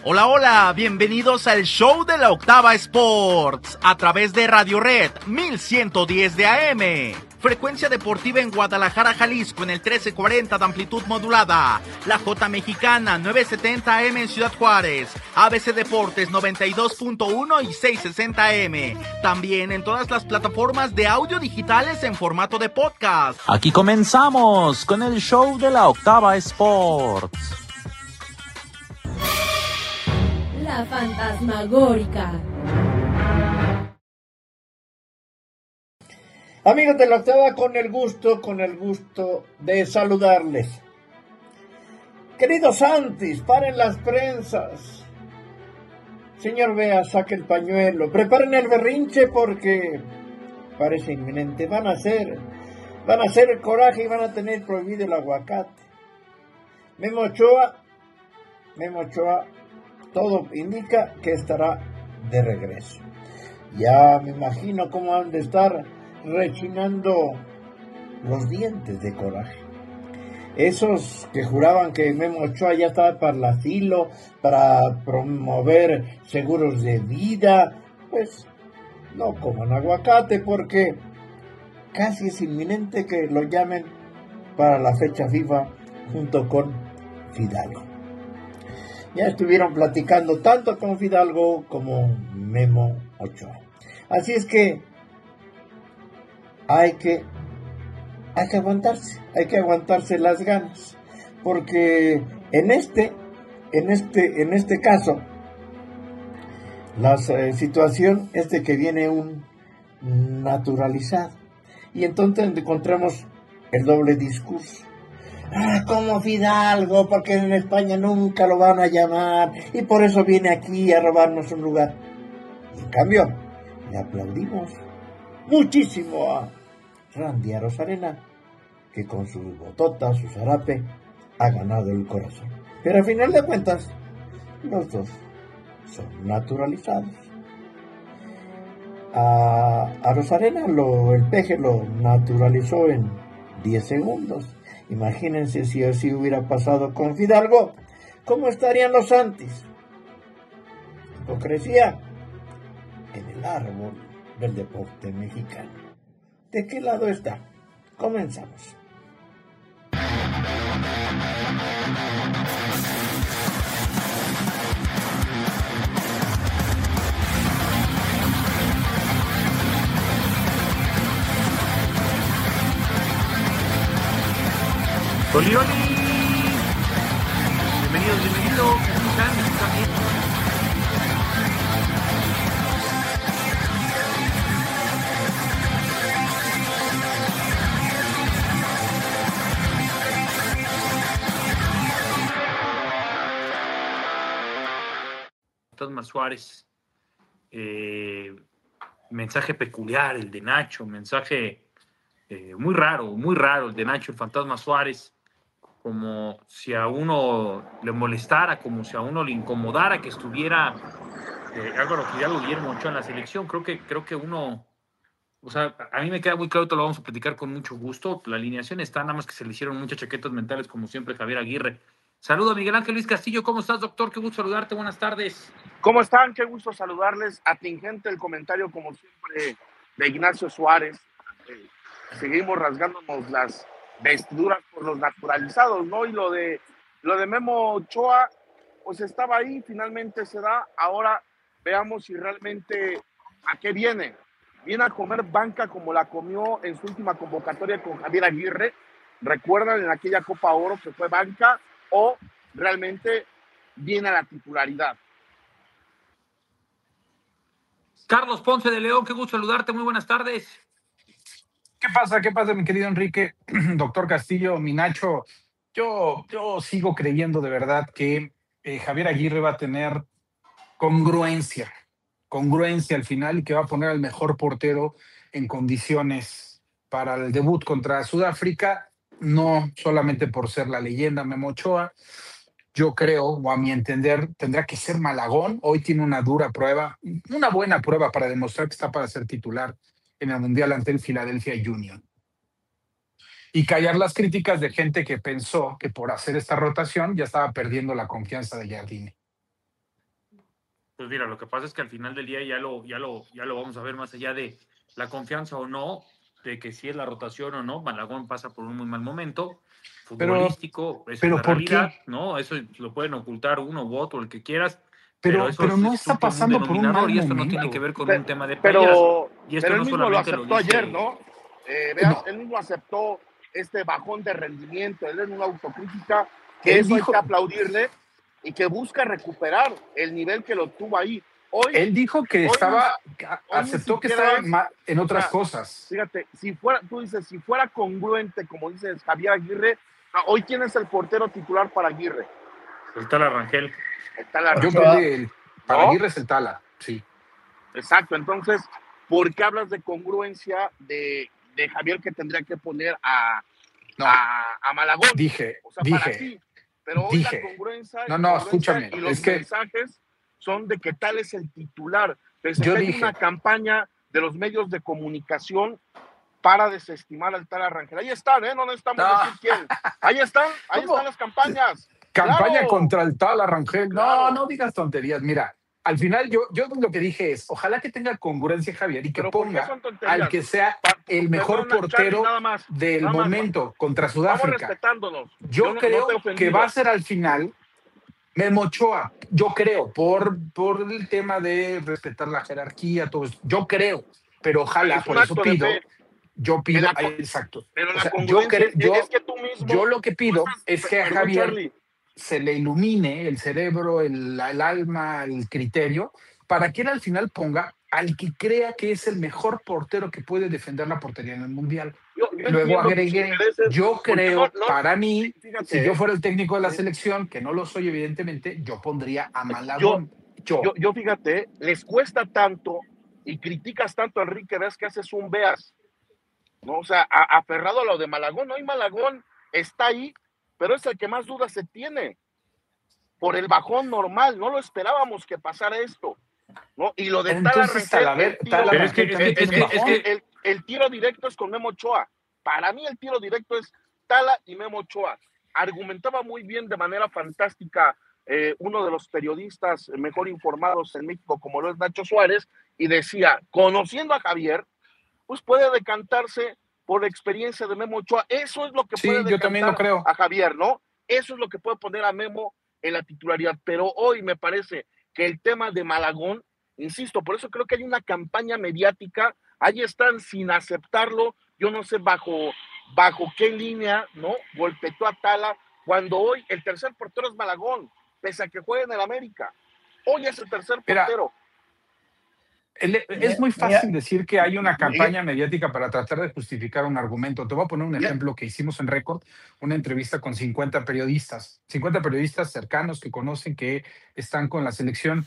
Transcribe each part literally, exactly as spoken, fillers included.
Hola, hola, bienvenidos al show de la Octava Sports a través de Radio Red mil ciento diez de A M. Frecuencia deportiva en Guadalajara, Jalisco en el trece cuarenta de amplitud modulada. La J Mexicana nueve setenta A M en Ciudad Juárez. A B C Deportes noventa y dos punto uno y seiscientos sesenta A M. También en todas las plataformas de audio digitales en formato de podcast. Aquí comenzamos con el show de la Octava Sports. La fantasmagórica. Amigos de la Octava, con el gusto, con el gusto de saludarles. Queridos Santis, paren las prensas. Señor Bea, saque el pañuelo. Preparen el berrinche porque parece inminente. Van a hacer, van a hacer el coraje y van a tener prohibido el aguacate. Memo Ochoa, Memo Ochoa, todo indica que estará de regreso. Ya me imagino cómo han de estar rechinando los dientes de coraje. Esos que juraban que Memo Ochoa ya estaba para el asilo, para promover seguros de vida, pues no coman aguacate porque casi es inminente que lo llamen para la fecha FIFA junto con Fidalgo. Ya estuvieron platicando tanto con Fidalgo como Memo Ochoa. Así es que hay que hay que aguantarse, hay que aguantarse las ganas, porque en este en este en este caso la eh, situación es de que viene un naturalizado y entonces encontramos el doble discurso. Ah, como Fidalgo, porque en España nunca lo van a llamar y por eso viene aquí a robarnos un lugar. Y en cambio, le aplaudimos muchísimo a Randy Arozarena, que con sus bototas, su zarape, ha ganado el corazón. Pero al final de cuentas, los dos son naturalizados. A Arozarena lo, el peje lo naturalizó en diez segundos. Imagínense si así hubiera pasado con Fidalgo, ¿cómo estarían los Santis? Hipocresía en el árbol del deporte mexicano. ¿De qué lado está? Comenzamos. ¡Oli, oli! Bienvenidos, bienvenidos. ¿Cómo están? ¿Están bien? Fantasma Suárez, eh, mensaje peculiar el de Nacho, mensaje eh, muy raro, muy raro el de Nacho, el Fantasma Suárez, como si a uno le molestara, como si a uno le incomodara que estuviera eh, Álvaro Fidalgo, Guillermo Ochoa en la selección. Creo que, creo que uno, o sea, a mí me queda muy claro, te lo vamos a platicar con mucho gusto. La alineación está, nada más que se le hicieron muchas chaquetas mentales, como siempre, Javier Aguirre. Saludo a Miguel Ángel Luis Castillo. ¿Cómo estás, doctor? Qué gusto saludarte. Buenas tardes. ¿Cómo están? Qué gusto saludarles. Atingente el comentario, como siempre, de Ignacio Suárez. Eh, seguimos rasgándonos las vestiduras por los naturalizados, ¿no? Y lo de, lo de Memo Ochoa, pues estaba ahí, finalmente se da. Ahora veamos si realmente a qué viene. Viene a comer banca como la comió en su última convocatoria con Javier Aguirre. ¿Recuerdan en aquella Copa Oro que fue banca? ¿O realmente viene a la titularidad? Carlos Ponce de León, qué gusto saludarte. Muy buenas tardes. ¿Qué pasa? ¿Qué pasa, mi querido Enrique? Doctor Castillo, mi Nacho, yo, yo sigo creyendo de verdad que eh, Javier Aguirre va a tener congruencia, congruencia al final y que va a poner al mejor portero en condiciones para el debut contra Sudáfrica, no solamente por ser la leyenda Memo Ochoa. Yo creo, o a mi entender, tendrá que ser Malagón. Hoy tiene una dura prueba, una buena prueba para demostrar que está para ser titular en el Mundial ante el Philadelphia Union. Y callar las críticas de gente que pensó que por hacer esta rotación ya estaba perdiendo la confianza de Jardine. Pues mira, lo que pasa es que al final del día ya lo, ya lo, ya lo vamos a ver más allá de la confianza o no, de que si es la rotación o no. Malagón pasa por un muy mal momento Pero, futbolístico, eso es pero la ¿por realidad, qué? ¿no? Eso lo pueden ocultar uno u otro, el que quieras, pero Pero, eso pero es, no es un está común pasando por un denominador mal y esto no tiene que momento. ver con Pe- un tema de playas. Pero, Y esto pero él no mismo lo solamente lo aceptó dice. ayer, ¿no? Eh, veas, No, él mismo aceptó este bajón de rendimiento, él es una autocrítica, que él eso hay dijo, que aplaudirle y que busca recuperar el nivel que lo tuvo ahí. Hoy, él dijo que hoy, estaba, ni, hoy ni aceptó que siquiera estaba es, ma- en o otras sea, cosas. fíjate, si fuera, tú dices, si fuera congruente, como dices Javier Aguirre, hoy ¿quién es el portero titular para Aguirre? Está la Rangel. Está la Yo razón, creo que el, para ¿no? Aguirre es el Tala, sí. Exacto, entonces, ¿por qué hablas de congruencia de, de Javier que tendría que poner a, No, a, a Malagón? dije, O sea, para dije, sí, pero hoy la dije. congruencia, No, no, congruencia escúchame, y los es que mensajes son de que tal es el titular. Pese yo que hay dije, una campaña de los medios de comunicación para desestimar al Tala Rangel. Ahí están, ¿eh? No necesitamos no, decir quién. Ahí están, ahí ¿cómo? están las campañas. Campaña Claro, contra el Tala Rangel. No, claro. no digas tonterías. Mira, al final yo, yo lo que dije es, ojalá que tenga congruencia Javier y que Pero ¿por qué ponga son al tonterías? que sea Pa- el mejor Perdona, Charlie, portero nada más, del nada más. momento contra Vamos Sudáfrica. respetándonos. Yo Yo no, no creo te he que ofendido. va a ser al final Memo Ochoa. Yo creo, por, por el tema de respetar la jerarquía, todo eso. Yo creo, pero ojalá, Es por un eso acto de pido, fe. yo En pido, la ay, co- exacto. Pero O la sea, yo congruencia creo, es, yo, es que tú mismo. yo lo que tú pido estás- es que a perdón, Javier Charlie. se le ilumine el cerebro, el, el alma, el criterio, para que él al final ponga al que crea que es el mejor portero que puede defender la portería en el Mundial. Yo, yo Luego entiendo tus agregué, intereses, yo porque creo, no- no- para mí, fíjate, si yo ¿eh? fuera el técnico de la Sí. selección, que no lo soy evidentemente, yo pondría a Yo, Malagón. Yo, yo, yo fíjate, ¿eh? Les cuesta tanto y criticas tanto a Enrique, ves que haces un veas, ¿no? O sea, a- aferrado a lo de Malagón. Hoy Malagón está ahí, pero es el que más dudas se tiene por el bajón normal. No lo esperábamos que pasara esto, ¿no? Y lo de Pero Tala entonces Rangel, Talaver- el tiro, Tala Pero es que- Rangel es también que- es tiene que- un es bajón. que- el, el tiro directo es con Memo Ochoa. Para mí el tiro directo es Tala y Memo Ochoa. Argumentaba muy bien de manera fantástica eh, uno de los periodistas mejor informados en México, como lo es Nacho Suárez, y decía, conociendo a Javier, pues puede decantarse por la experiencia de Memo Ochoa. Eso es lo que Sí, puede yo también lo decantar creo. a Javier, ¿no? Eso es lo que puede poner a Memo en la titularidad. Pero hoy me parece que el tema de Malagón, insisto, por eso creo que hay una campaña mediática, ahí están sin aceptarlo, yo no sé bajo, bajo qué línea, ¿no? Golpeteó a Tala, cuando hoy el tercer portero es Malagón, pese a que juegue en el América. Hoy es el tercer Mira, portero. El- es muy fácil decir que hay una campaña mediática para tratar de justificar un argumento. Te voy a poner un ejemplo que hicimos en Récord, una entrevista con cincuenta periodistas, cincuenta periodistas cercanos que conocen, que están con la selección.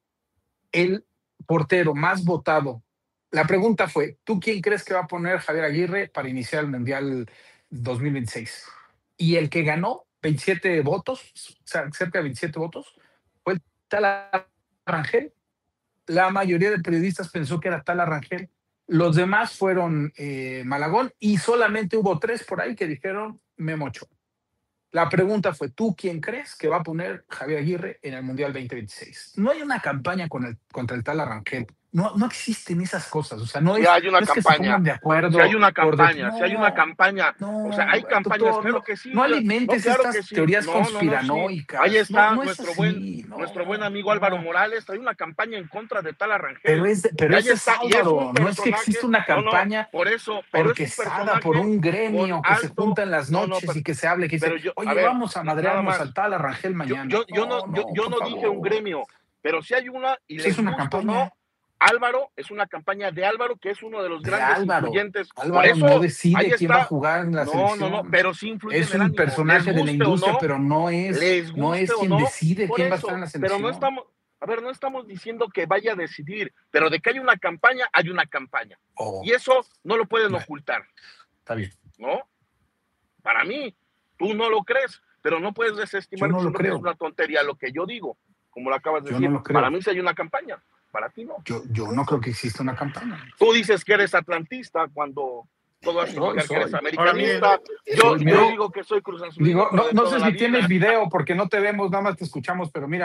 El portero más votado, la pregunta fue, ¿tú quién crees que va a poner Javier Aguirre para iniciar el Mundial dos mil veintiséis? Y el que ganó veintisiete votos, o sea, cerca de veintisiete votos, fue el Tala Rangel. La mayoría de periodistas pensó que era Tala Rangel. Los demás fueron eh, Malagón y solamente hubo tres por ahí que dijeron Memo Ochoa. La pregunta fue, ¿tú quién crees que va a poner Javier Aguirre en el Mundial veinte veintiséis? No hay una campaña con el, contra el Tala Rangel. No, no existen esas cosas. O sea, no Sí es, hay una no es que se campaña. pongan de acuerdo. Si hay una por de- campaña, si hay una No, campaña. no, O sea, hay campañas, doctor, claro no, que sí. no alimentes claro estas que sí. teorías No, no, no, sí. conspiranoicas. Ahí está No, no es nuestro, así, buen, no, nuestro buen amigo no. Álvaro Morales, trae una campaña en contra de Tala Rangel. Pero, es, de- pero Y ahí ese es está, y es Álvaro, un no es que personaje- existe una no, no, campaña por eso, pero es un orquestada personaje por un gremio con que se alto- junta en las no, no, noches pero- y que se hable, que dice, pero yo- a oye, ver, vamos a nada madrearnos más. al Tala Rangel Yo, mañana. yo, yo no, yo, yo por no dije un favor. gremio, pero si hay una, y Eso les es una gusta o campaña. no, Álvaro, es una campaña de Álvaro, que es uno de los De grandes Álvaro. influyentes. Por Álvaro eso, no ahí decide quién va a está. jugar en la No, selección. no, no, pero sí influye Es en el un ánimo. personaje Les de la guste o industria, no, pero no es, les no es guste o quien no, decide por quién va a eso, estar en la Pero selección. no estamos, a ver, no estamos diciendo que vaya a decidir, pero de que hay una campaña, hay una campaña. Oh, Y eso no lo pueden Bueno. ocultar, está bien. ¿no? Para mí, tú no lo crees, pero no puedes desestimar Yo no lo diciendo que creo. es una tontería lo que yo digo, como lo acabas de Yo decir. no lo creo. Para mí sí hay una campaña, para ti no. Yo, yo no creo que exista una campaña. Tú dices que eres atlantista cuando todo hace Soy, indicar que eres soy. americanista. Ahora, yo, soy, yo mira, digo que soy Cruz Azul. Digo, no, no sé si tienes video porque no te vemos, nada más te escuchamos, pero mira,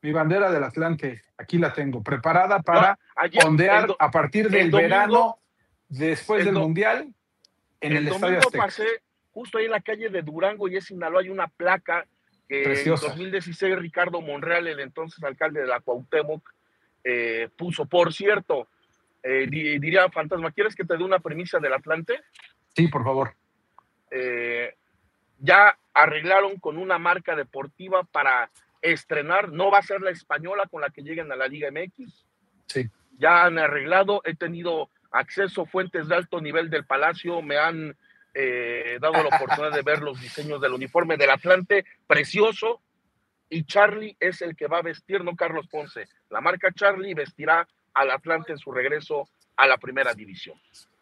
Mi bandera del Atlante, aquí la tengo, preparada para No, ayer, ondear el do- a partir el del domingo- verano, después el del do- Mundial, en el, el Estadio domingo Azteca. pasé justo ahí en la calle de Durango y es Sinaloa, hay una placa que Preciosa. en dos mil dieciséis Ricardo Monreal, el entonces alcalde de la Cuauhtémoc, eh, puso. Por cierto, eh, di- diría Fantasma, ¿quieres que te dé una premisa del Atlante? Sí, por favor. Eh, ya arreglaron con una marca deportiva para estrenar, no va a ser la española con la que lleguen a la Liga M X. Sí. Ya han arreglado, he tenido acceso a fuentes de alto nivel del Palacio, me han eh, dado la oportunidad de ver los diseños del uniforme del Atlante, precioso, y Charlie es el que va a vestir, no Carlos Ponce. La marca Charlie vestirá al Atlante en su regreso a la primera división.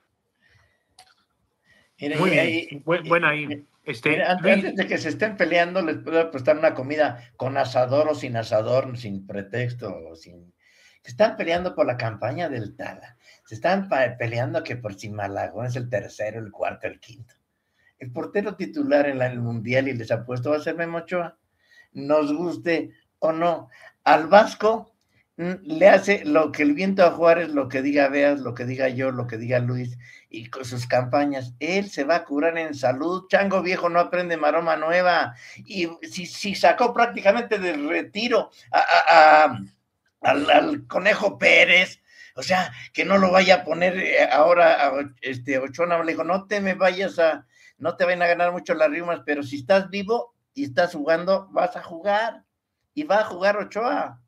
Mira, Muy y- bien, y- buen, y- buen ahí. Este, Mira, antes, Luis, antes de que se estén peleando, les puedo apostar una comida con asador o sin asador, sin pretexto, o sin... Se están peleando por la campaña del Tala. Se están pa- peleando que por si Malagón es el tercero, el cuarto, el quinto. El portero titular en la- el Mundial, y les apuesto, va a ser Memo Ochoa. Nos guste o no. Al Vasco mm, le hace lo que el viento a Juárez, lo que diga Beas, lo que diga yo, lo que diga Luis, y con sus campañas. Él se va a curar en salud. Chango viejo no aprende maroma nueva. Y si, si sacó prácticamente del retiro a, a- a- al, al Conejo Pérez, o sea, que no lo vaya a poner eh, ahora a este Ochoa. Le dijo, no te me vayas a, no te vayan a ganar mucho las rimas, pero si estás vivo y estás jugando, vas a jugar. Y va a jugar Ochoa.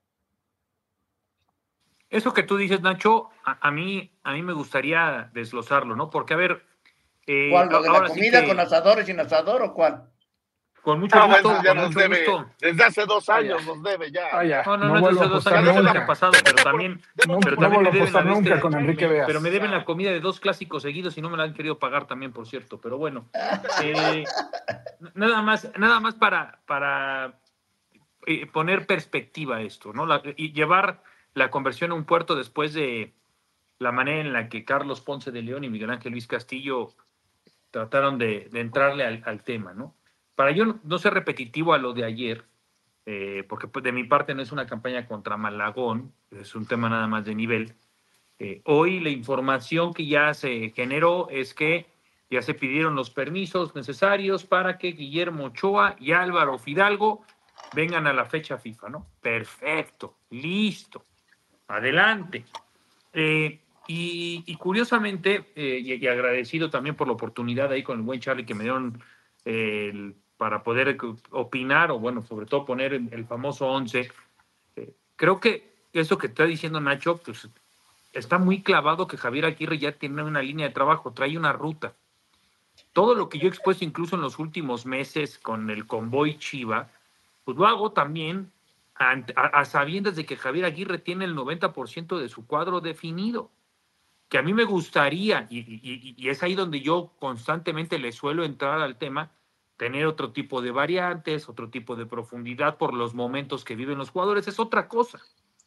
eso que tú dices, Nacho, a, a mí, a mí me gustaría desglosarlo, ¿no? Porque, a ver, eh, ¿Cuál? ¿Lo de la ahora sí comida que con asador y sin asador o cuál? con mucho No, gusto, eso ya con nos mucho debe, gusto. desde hace dos Ah, años ya. nos debe ya. Ah, ya. No, no, No no, vuelvo desde a dos apostar años es lo que ha nunca. pasado, pero también, Nunca- pero no también vuelvo me a deben apostar a mí nunca este- con Enrique me- Beas. pero me deben la comida de dos clásicos seguidos y no me la han querido pagar también, por cierto. Pero bueno, eh, nada más, nada más para, para eh, poner perspectiva a esto, ¿no? La- y llevar la conversión a un puerto después de la manera en la que Carlos Ponce de León y Miguel Ángel Luis Castillo trataron de, de entrarle al, al tema, ¿no? Para yo no, no ser repetitivo a lo de ayer, eh, porque pues, de mi parte no es una campaña contra Malagón, es un tema nada más de nivel. Eh, hoy la información que ya se generó es que ya se pidieron los permisos necesarios para que Guillermo Ochoa y Álvaro Fidalgo vengan a la fecha FIFA, ¿no? Perfecto, listo, adelante. Eh, y, y curiosamente, eh, y, y agradecido también por la oportunidad ahí con el buen Charlie que me dieron eh, el- para poder opinar, o bueno, sobre todo poner el, el famoso once. Eh, creo que eso que está diciendo Nacho, pues está muy clavado que Javier Aguirre ya tiene una línea de trabajo, trae una ruta. Todo lo que yo he expuesto incluso en los últimos meses con el convoy Chiva, pues lo hago también a, a, a sabiendas de que Javier Aguirre tiene el noventa por ciento de su cuadro definido. Que a mí me gustaría, y, y, y es ahí donde yo constantemente le suelo entrar al tema, tener otro tipo de variantes, otro tipo de profundidad por los momentos que viven los jugadores, es otra cosa.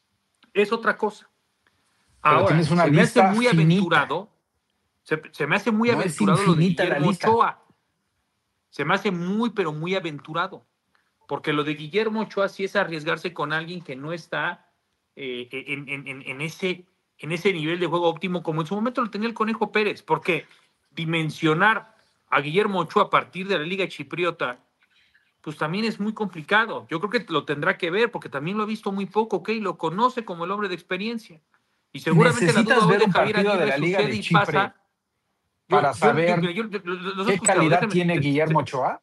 Es otra cosa. Pero Ahora, tienes una se me hace lista muy finita. aventurado, se, se me hace muy No es aventurado lo de infinita la Guillermo lista. Ochoa. Se me hace muy, pero muy aventurado. Porque lo de Guillermo Ochoa sí es arriesgarse con alguien que no está eh, en, en, en, en, ese, en ese nivel de juego óptimo, como en su momento lo tenía el Conejo Pérez. Porque dimensionar a Guillermo Ochoa a partir de la Liga Chipriota, pues también es muy complicado. Yo creo que lo tendrá que ver, porque también lo ha visto muy poco, ¿ok? Lo conoce como el hombre de experiencia. Y seguramente la duda Necesitas hoy ver de un Javier partido de Aguirre la Liga sucede de y Chipre pasa. para saber yo- yo- yo- yo- los he ¿Qué escuchado, calidad déjame- tiene te- Guillermo te- Ochoa?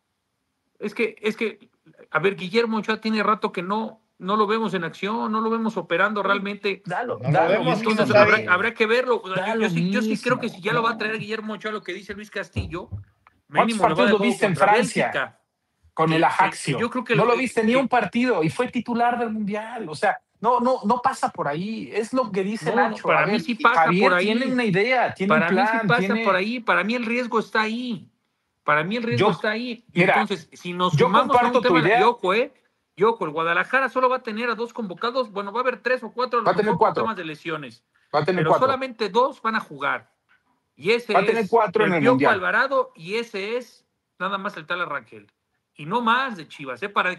Es que, es que, a ver, Guillermo Ochoa tiene rato que no, no lo vemos en acción, no lo vemos operando realmente. Dalo, No lo dalo vemos, mismo. ¿quién Entonces sabe? habrá, habrá que verlo. O sea, Da yo, lo yo sí, yo sí creo que mismo, si ya lo va a no. traer Guillermo Ochoa, lo que dice Luis Castillo, ¿Cuántos mínimo le va a partidos dar lo juego viste en contra Francia? Bélgica. Con Que- el que- Ajaxio. que yo creo que no lo- lo viste ni que- un partido y fue titular del Mundial. O sea, no, no, no pasa por ahí. Es lo que dice No, no, Nacho. para A mí ver, sí pasa Javier por ahí. tiene una idea, tiene Para un plan, mí sí pasa tiene... por ahí. Para mí el riesgo está ahí. Para mí el riesgo Yo- está ahí. Y mira, entonces, si nos yo sumamos a comparto un tu tema, idea. y ojo, eh, y ojo, el Guadalajara solo va a tener a dos convocados. Bueno, va a haber tres o cuatro a lo Va a tener mejor por cuatro. temas de lesiones. Va a tener Pero cuatro. solamente dos van a jugar. Y ese Va a tener es cuatro en el el Piojo Mundial. Alvarado y ese es nada más el tal Rangel. Y no más de Chivas, ¿eh? Para que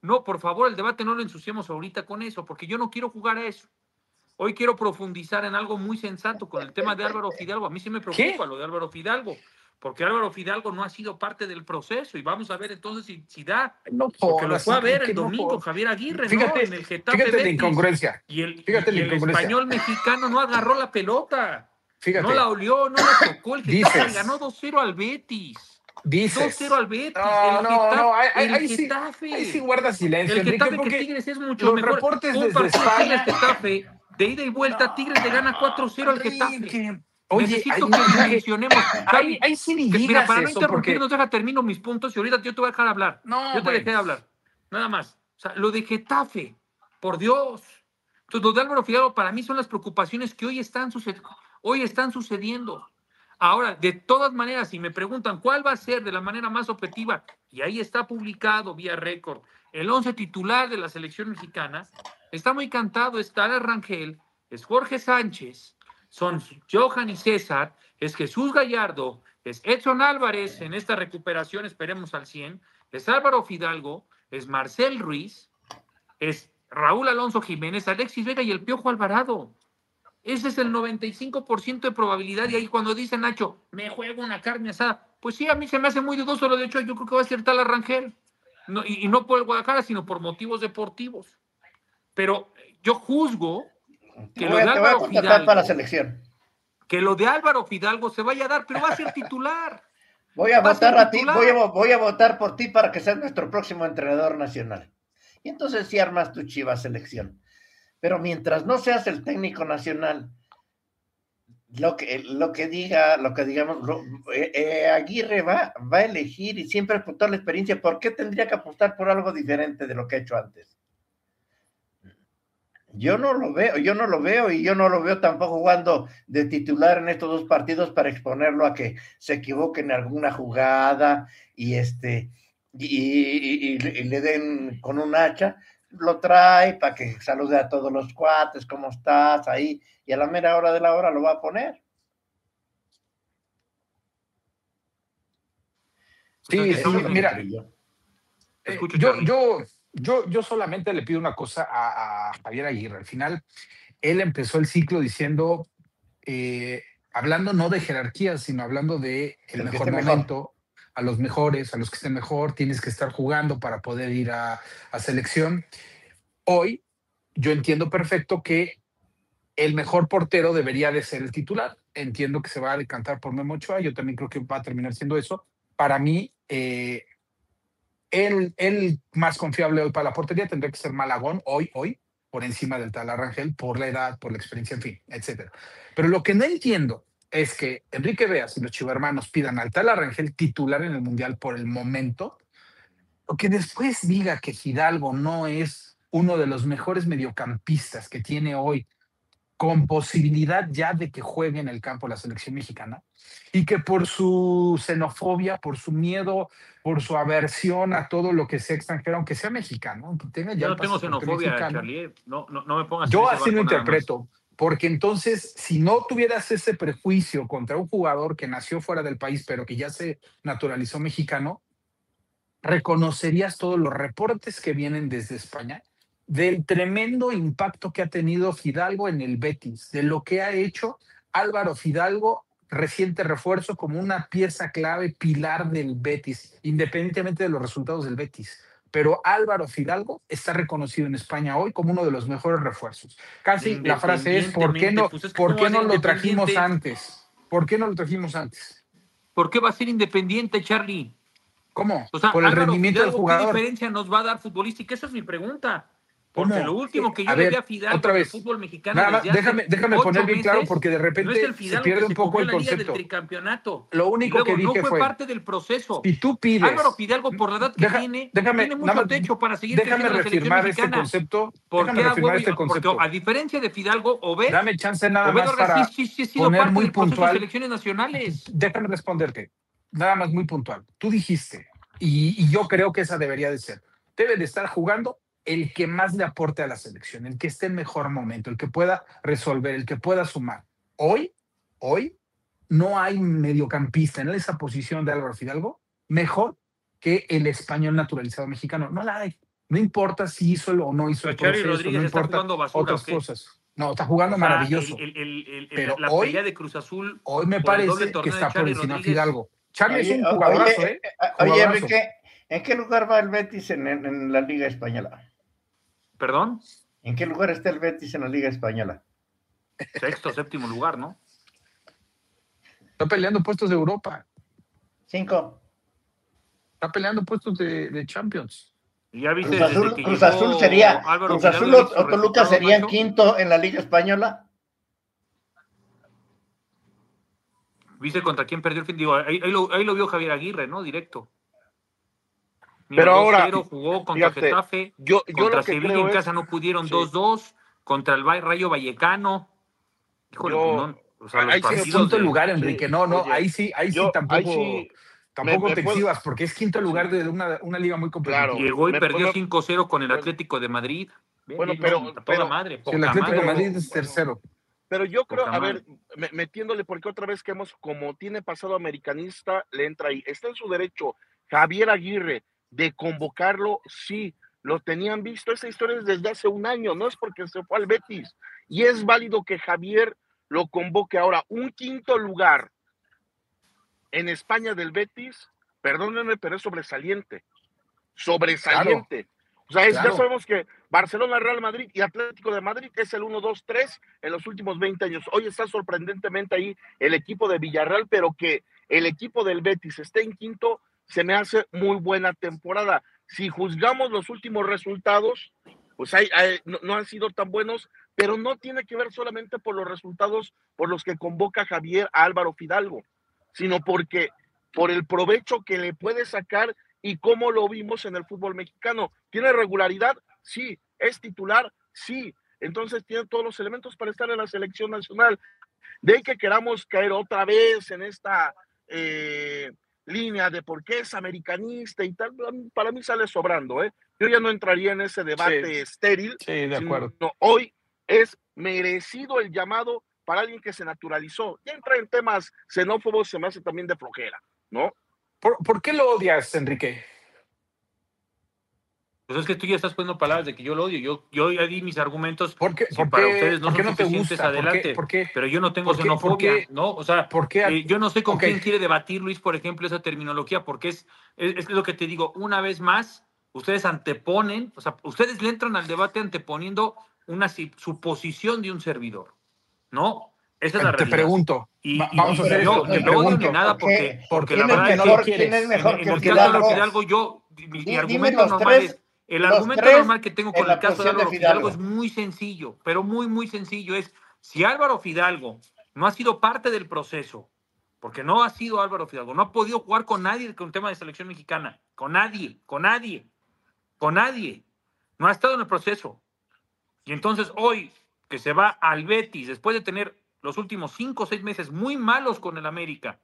No, por favor, el debate no lo ensuciemos ahorita con eso, porque yo no quiero jugar a eso. Hoy quiero profundizar en algo muy sensato con el tema de Álvaro Fidalgo. A mí sí me preocupa ¿Qué? lo de Álvaro Fidalgo, porque Álvaro Fidalgo no ha sido parte del proceso y vamos a ver entonces si, si da. No Porque lo jodas, fue a ver que el no domingo jodas. Javier Aguirre, Fíjate, ¿no? En el Getafe fíjate la Betis. incongruencia. Y el, Fíjate y la el incongruencia. español mexicano no agarró la pelota. Fíjate. No la olió, no la tocó. El Getafe Dices. le ganó dos cero al Betis. Dices. dos cero al Betis. No, el no, Getafe, no. Ahí, ahí, el ahí sí, Getafe. ahí sí guarda silencio, El Enrique, Getafe que porque Tigres es mucho los mejor. reportes Un desde partido España. el Getafe, de ida y vuelta, Tigres le gana cuatro cero al Getafe. Enrique, oye, Necesito ahí, que Enrique, dimensionemos. ahí, Charlie, ahí sí ni que- digas mira, para no eso, porque interrumpirnos, deja termino mis puntos y ahorita yo te voy a dejar hablar. No, yo te bueno. dejé de hablar. Nada más. O sea, lo de Getafe, por Dios. Entonces, lo de Álvaro Fidalgo para mí son las preocupaciones que hoy están, suced- hoy están sucediendo. Ahora, de todas maneras, si me preguntan cuál va a ser de la manera más objetiva, y ahí está publicado vía récord, el once titular de la selección mexicana, está muy cantado, está Lara Rangel, es Jorge Sánchez, son Johan y César, es Jesús Gallardo, es Edson Álvarez en esta recuperación, esperemos al cien, es Álvaro Fidalgo, es Marcel Ruiz, es Raúl Alonso Jiménez, Alexis Vega y el Piojo Alvarado. Ese es el noventa y cinco por ciento de probabilidad. Y ahí cuando dice Nacho, me juego una carne asada, pues sí, a mí se me hace muy dudoso lo de hecho. Yo creo que va a ser tal Rangel. No, y, y no por el Guadalajara, sino por motivos deportivos. Pero yo juzgo que Te lo voy, de a- te voy a Álvaro contratar Fidalgo, para la selección. que lo de Álvaro Fidalgo se vaya a dar, pero va a ser titular. Voy a Va a votar ser a ti, titular. voy a, vo- voy a votar por ti para que seas nuestro próximo entrenador nacional. Y entonces sí armas tu Chivas selección. Pero mientras no seas el técnico nacional, lo que, lo que diga, lo que digamos, lo- eh, eh, Aguirre va, va a elegir y siempre apuntar la experiencia. ¿Por qué tendría que apostar por algo diferente de lo que ha hecho antes? Yo no lo veo, yo no lo veo y yo no lo veo tampoco jugando de titular en estos dos partidos para exponerlo a que se equivoque en alguna jugada y este y, y- y- y le den con un hacha, lo trae para que salude a todos los cuates, ¿cómo estás? Ahí, y a la mera hora de la hora lo va a poner. Pues Sí, es que sí, estamos en- mira, Creo yo. Te Eh, escucho, yo, Charlie. yo, yo, yo solamente le pido una cosa a, a Javier Aguirre. Al final, él empezó el ciclo diciendo, eh, hablando no de jerarquía, sino hablando de el El que mejor esté mejor. momento, a los mejores, a los que estén mejor, tienes que estar jugando para poder ir a, a selección. Hoy, yo entiendo perfecto que el mejor portero debería de ser el titular. Entiendo que se va a decantar por Memo Ochoa, yo también creo que va a terminar siendo eso. Para mí, eh, el, el más confiable hoy para la portería tendría que ser Malagón, hoy, hoy, por encima del Tala Rangel, por la edad, por la experiencia, en fin, etcétera. Pero lo que no entiendo es que Enrique Veas y los chivermanos pidan al Tala Rangel titular en el Mundial por el momento, o que después diga que Fidalgo no es uno de los mejores mediocampistas que tiene hoy, con posibilidad ya de que juegue en el campo la selección mexicana, y que por su xenofobia, por su miedo, por su aversión a todo lo que sea extranjero, aunque sea mexicano, aunque tenga ya Yo el no tengo pasaporte xenofobia, mexicano, Charlie. eh. No, no, no me pongas en yo ese así lo barco nada más. interpreto, porque entonces, si no tuvieras ese prejuicio contra un jugador que nació fuera del país, pero que ya se naturalizó mexicano, reconocerías todos los reportes que vienen desde España del tremendo impacto que ha tenido Fidalgo en el Betis, de lo que ha hecho Álvaro Fidalgo, reciente refuerzo, como una pieza clave, pilar del Betis, independientemente de los resultados del Betis. Pero Álvaro Fidalgo está reconocido en España hoy como uno de los mejores refuerzos. Casi la frase es, ¿por qué no, Pues es que ¿por ¿cómo qué va a no ser lo trajimos independiente? antes? ¿Por qué no lo trajimos antes? ¿Por qué va a ser independiente, Charlie? ¿Cómo? O sea, Por el Álvaro rendimiento del Fidalgo, ¿qué jugador. diferencia nos va a dar futbolística? Esa es mi pregunta. Porque ¿Cómo? lo último que yo A le ver, vi a Fidalgo otra en el vez. fútbol mexicano Nada más, desde hace déjame, déjame ocho poner bien claro, meses, porque de no es repente el se Fidalgo pierde que un se poco comió el la liga del concepto. tricampeonato. Lo Y único luego que no dije fue fue, parte del proceso. si tú pides, Álvaro Fidalgo, por la edad que deja- tiene, déjame, tiene nada mucho más, techo para seguir déjame creciendo en la selección reafirmar este mexicana. concepto, ¿Por déjame qué a reafirmar huevo? este Porque concepto. a diferencia de Fidalgo, Obed, Dame chance nada Obed más Vargas para sí, sí, sí ha sido poner parte muy del proceso de puntual. selecciones nacionales. Déjame responderte, nada más muy puntual. Tú dijiste, y, y yo creo que esa debería de ser, debe de estar jugando el que más le aporte a la selección, el que esté en mejor momento, el que pueda resolver, el que pueda sumar. Hoy, hoy, no hay mediocampista en esa posición de Álvaro Fidalgo mejor que el español naturalizado mexicano. No la hay. No importa si hizo o no hizo Pero el Charlie proceso, Rodríguez no está importa jugando basura, otras ¿o qué? cosas. No, está jugando O sea, maravilloso. el- el- el- el- Pero la hoy, pelea de Cruz Azul hoy me por el doble parece que torneo de está por Charlie encima Rodríguez. Fidalgo. Charlie es Oye, un o- jugadorazo, oye, ¿eh? eh, oye, Jugadorazo. Enrique, ¿en qué lugar va el Betis en, en- en la Liga Española? ¿Perdón? ¿En qué lugar está el Betis en la Liga Española? Sexto, séptimo lugar, ¿no? Está peleando puestos de Europa. Cinco. Está peleando puestos de, de Champions. Y ya viste Cruz desde Azul, que Cruz llegó Azul sería, Álvaro Cruz Fidalgo, Azul ¿ya o, viste su o Toluca resultado, serían Nacho? quinto en la Liga Española. ¿Viste contra quién perdió el fin? Digo, ahí, ahí lo, ahí lo vio Javier Aguirre, ¿no? Directo. Mira, Pero ahora, dos cero jugó contra fíjate, Getafe, yo, yo contra lo que Sevilla creo en es, casa no pudieron sí. dos dos, contra el Bay- Rayo Vallecano. Híjole, Yo- pues no, o sea, los ahí sí me Es partidos quinto de- lugar, sí, Enrique. No, no, oye, ahí sí, ahí sí yo- tampoco, ahí sí tampoco me- me te puedo- exhibas, porque es quinto lugar de una, una liga muy competitiva. Claro. llegó y me- perdió me- cinco cero con el bueno. Atlético de Madrid. Bien, Bueno, bien, pero- no, a toda pero- madre, Sí, poca el Atlético de madre. Madrid es Bueno. tercero. Pero yo creo, Poca a madre. ver, me- metiéndole, porque otra vez que hemos, como tiene pasado americanista, le entra ahí. Está en su derecho Javier Aguirre de convocarlo, sí, lo tenían visto. Esa historia es desde hace un año, no es porque se fue al Betis. Y es válido que Javier lo convoque ahora. Un quinto lugar en España del Betis, perdónenme, pero es sobresaliente. Sobresaliente. O sea, es- Claro. ya sabemos que Barcelona, Real Madrid y Atlético de Madrid es el uno, dos, tres en los últimos veinte años. Hoy está sorprendentemente ahí el equipo de Villarreal, pero que el equipo del Betis esté en quinto, se me hace muy buena temporada. Si juzgamos los últimos resultados, pues hay, hay- no, no han sido tan buenos, pero no tiene que ver solamente por los resultados por los que convoca Javier a Álvaro Fidalgo, sino porque por el provecho que le puede sacar y cómo lo vimos en el fútbol mexicano. ¿Tiene regularidad? Sí. ¿Es titular? Sí. Entonces tiene todos los elementos para estar en la selección nacional. De ahí que queramos caer otra vez en esta eh, línea de por qué es americanista y tal, para mí sale sobrando, ¿eh? Yo ya no entraría en ese debate Sí. estéril. Sí, de acuerdo. sino hoy es merecido el llamado para alguien que se naturalizó. Ya entra en temas xenófobos, se me hace también de flojera, ¿no? ¿Por, por qué lo odias, Enrique? Pues es que tú ya estás poniendo palabras de que yo lo odio. Yo, yo ya di mis argumentos. ¿Por qué, Si por para qué- ustedes no por qué son no te suficientes, gusta? ¿Por qué- adelante. por qué? Pero yo no tengo ¿Por qué- por xenofobia, qué- ¿no? O sea, por qué- eh, yo no sé con ok. quién quiere debatir, Luis, por ejemplo, esa terminología, porque es, es, es lo que te digo, una vez más, ustedes anteponen, o sea, ustedes le entran al debate anteponiendo una si- suposición de un servidor, ¿no? Esa es la Te realidad. pregunto. Y, Va- y- vamos a y hacer yo, esto. ni Te lo odio ni pregunto. nada, ¿Por porque, qué? porque ¿Quién la es verdad es mejor? que ¿Quién es mejor en, que en el el caso de Fidalgo? Fidalgo, yo, mi, mi Di- dime argumento los normal tres- es, el los argumento tres normal que tengo en con la el caso de posición de Álvaro Fidalgo. Fidalgo. es muy sencillo, pero muy, muy sencillo. Es, si Álvaro Fidalgo no ha sido parte del proceso, porque no ha sido Álvaro Fidalgo, no ha podido jugar con nadie con tema de selección mexicana, con nadie, con nadie, con nadie, no ha estado en el proceso. Y entonces hoy, que se va al Betis, después de tener los últimos cinco o seis meses muy malos con el América,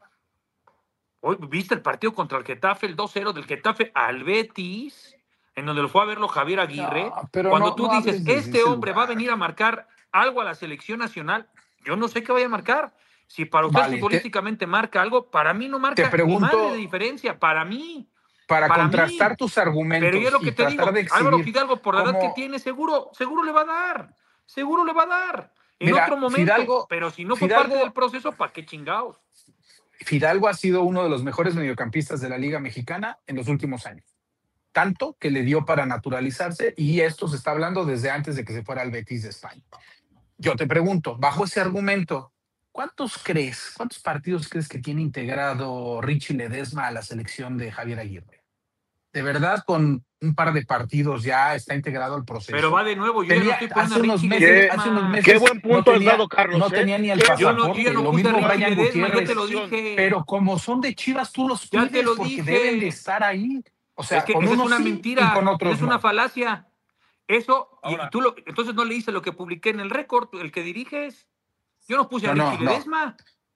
hoy viste el partido contra el Getafe, el dos cero del Getafe al Betis, en donde lo fue a verlo Javier Aguirre. No, pero Cuando no- tú no dices, hables desde este ese hombre va a lugar. venir a marcar algo a la selección nacional, yo no sé qué vaya a marcar. Si para usted Vale, te- futbolísticamente marca algo, para mí no marca Te pregunto- ni madre de diferencia, para mí. Para, Para contrastar mí. tus argumentos Pero yo lo y que te digo, tratar de Álvaro exhibir Fidalgo, por la edad cómo- que tiene, seguro, seguro le va a dar. Seguro le va a dar. En Mira, otro momento. Fidalgo- pero si no fue Fidalgo- parte del proceso, ¿para qué chingados? Fidalgo ha sido uno de los mejores mediocampistas de la Liga Mexicana en los últimos años. Tanto que le dio para naturalizarse, y esto se está hablando desde antes de que se fuera al Betis de España. Yo te pregunto, bajo ese argumento, ¿cuántos crees, cuántos partidos crees que tiene integrado Richie Ledesma a la selección de Javier Aguirre? ¿De verdad con un par de partidos ya está integrado al proceso? Pero va de nuevo, yo ya no Tenía- estoy poniendo hace, a unos Richie meses, Ledesma. hace unos meses Qué buen punto no has tenía, dado, Carlos, no ¿eh? tenía ni el Qué- Yo pasaporte. no, yo ya no Lo puse a mismo Richie Brian Ledesma, ya Gutiérrez. te lo dije. Pero como son de Chivas, tú los Ya pides te lo porque dije. deben de estar ahí. O sea, es que con esa es unos una sí mentira, y con otros es una no. falacia. Eso, y Ahora- tú lo, entonces no leíste lo que publiqué en el récord, el que diriges. Yo no puse a No, no, Richie no. Ledesma.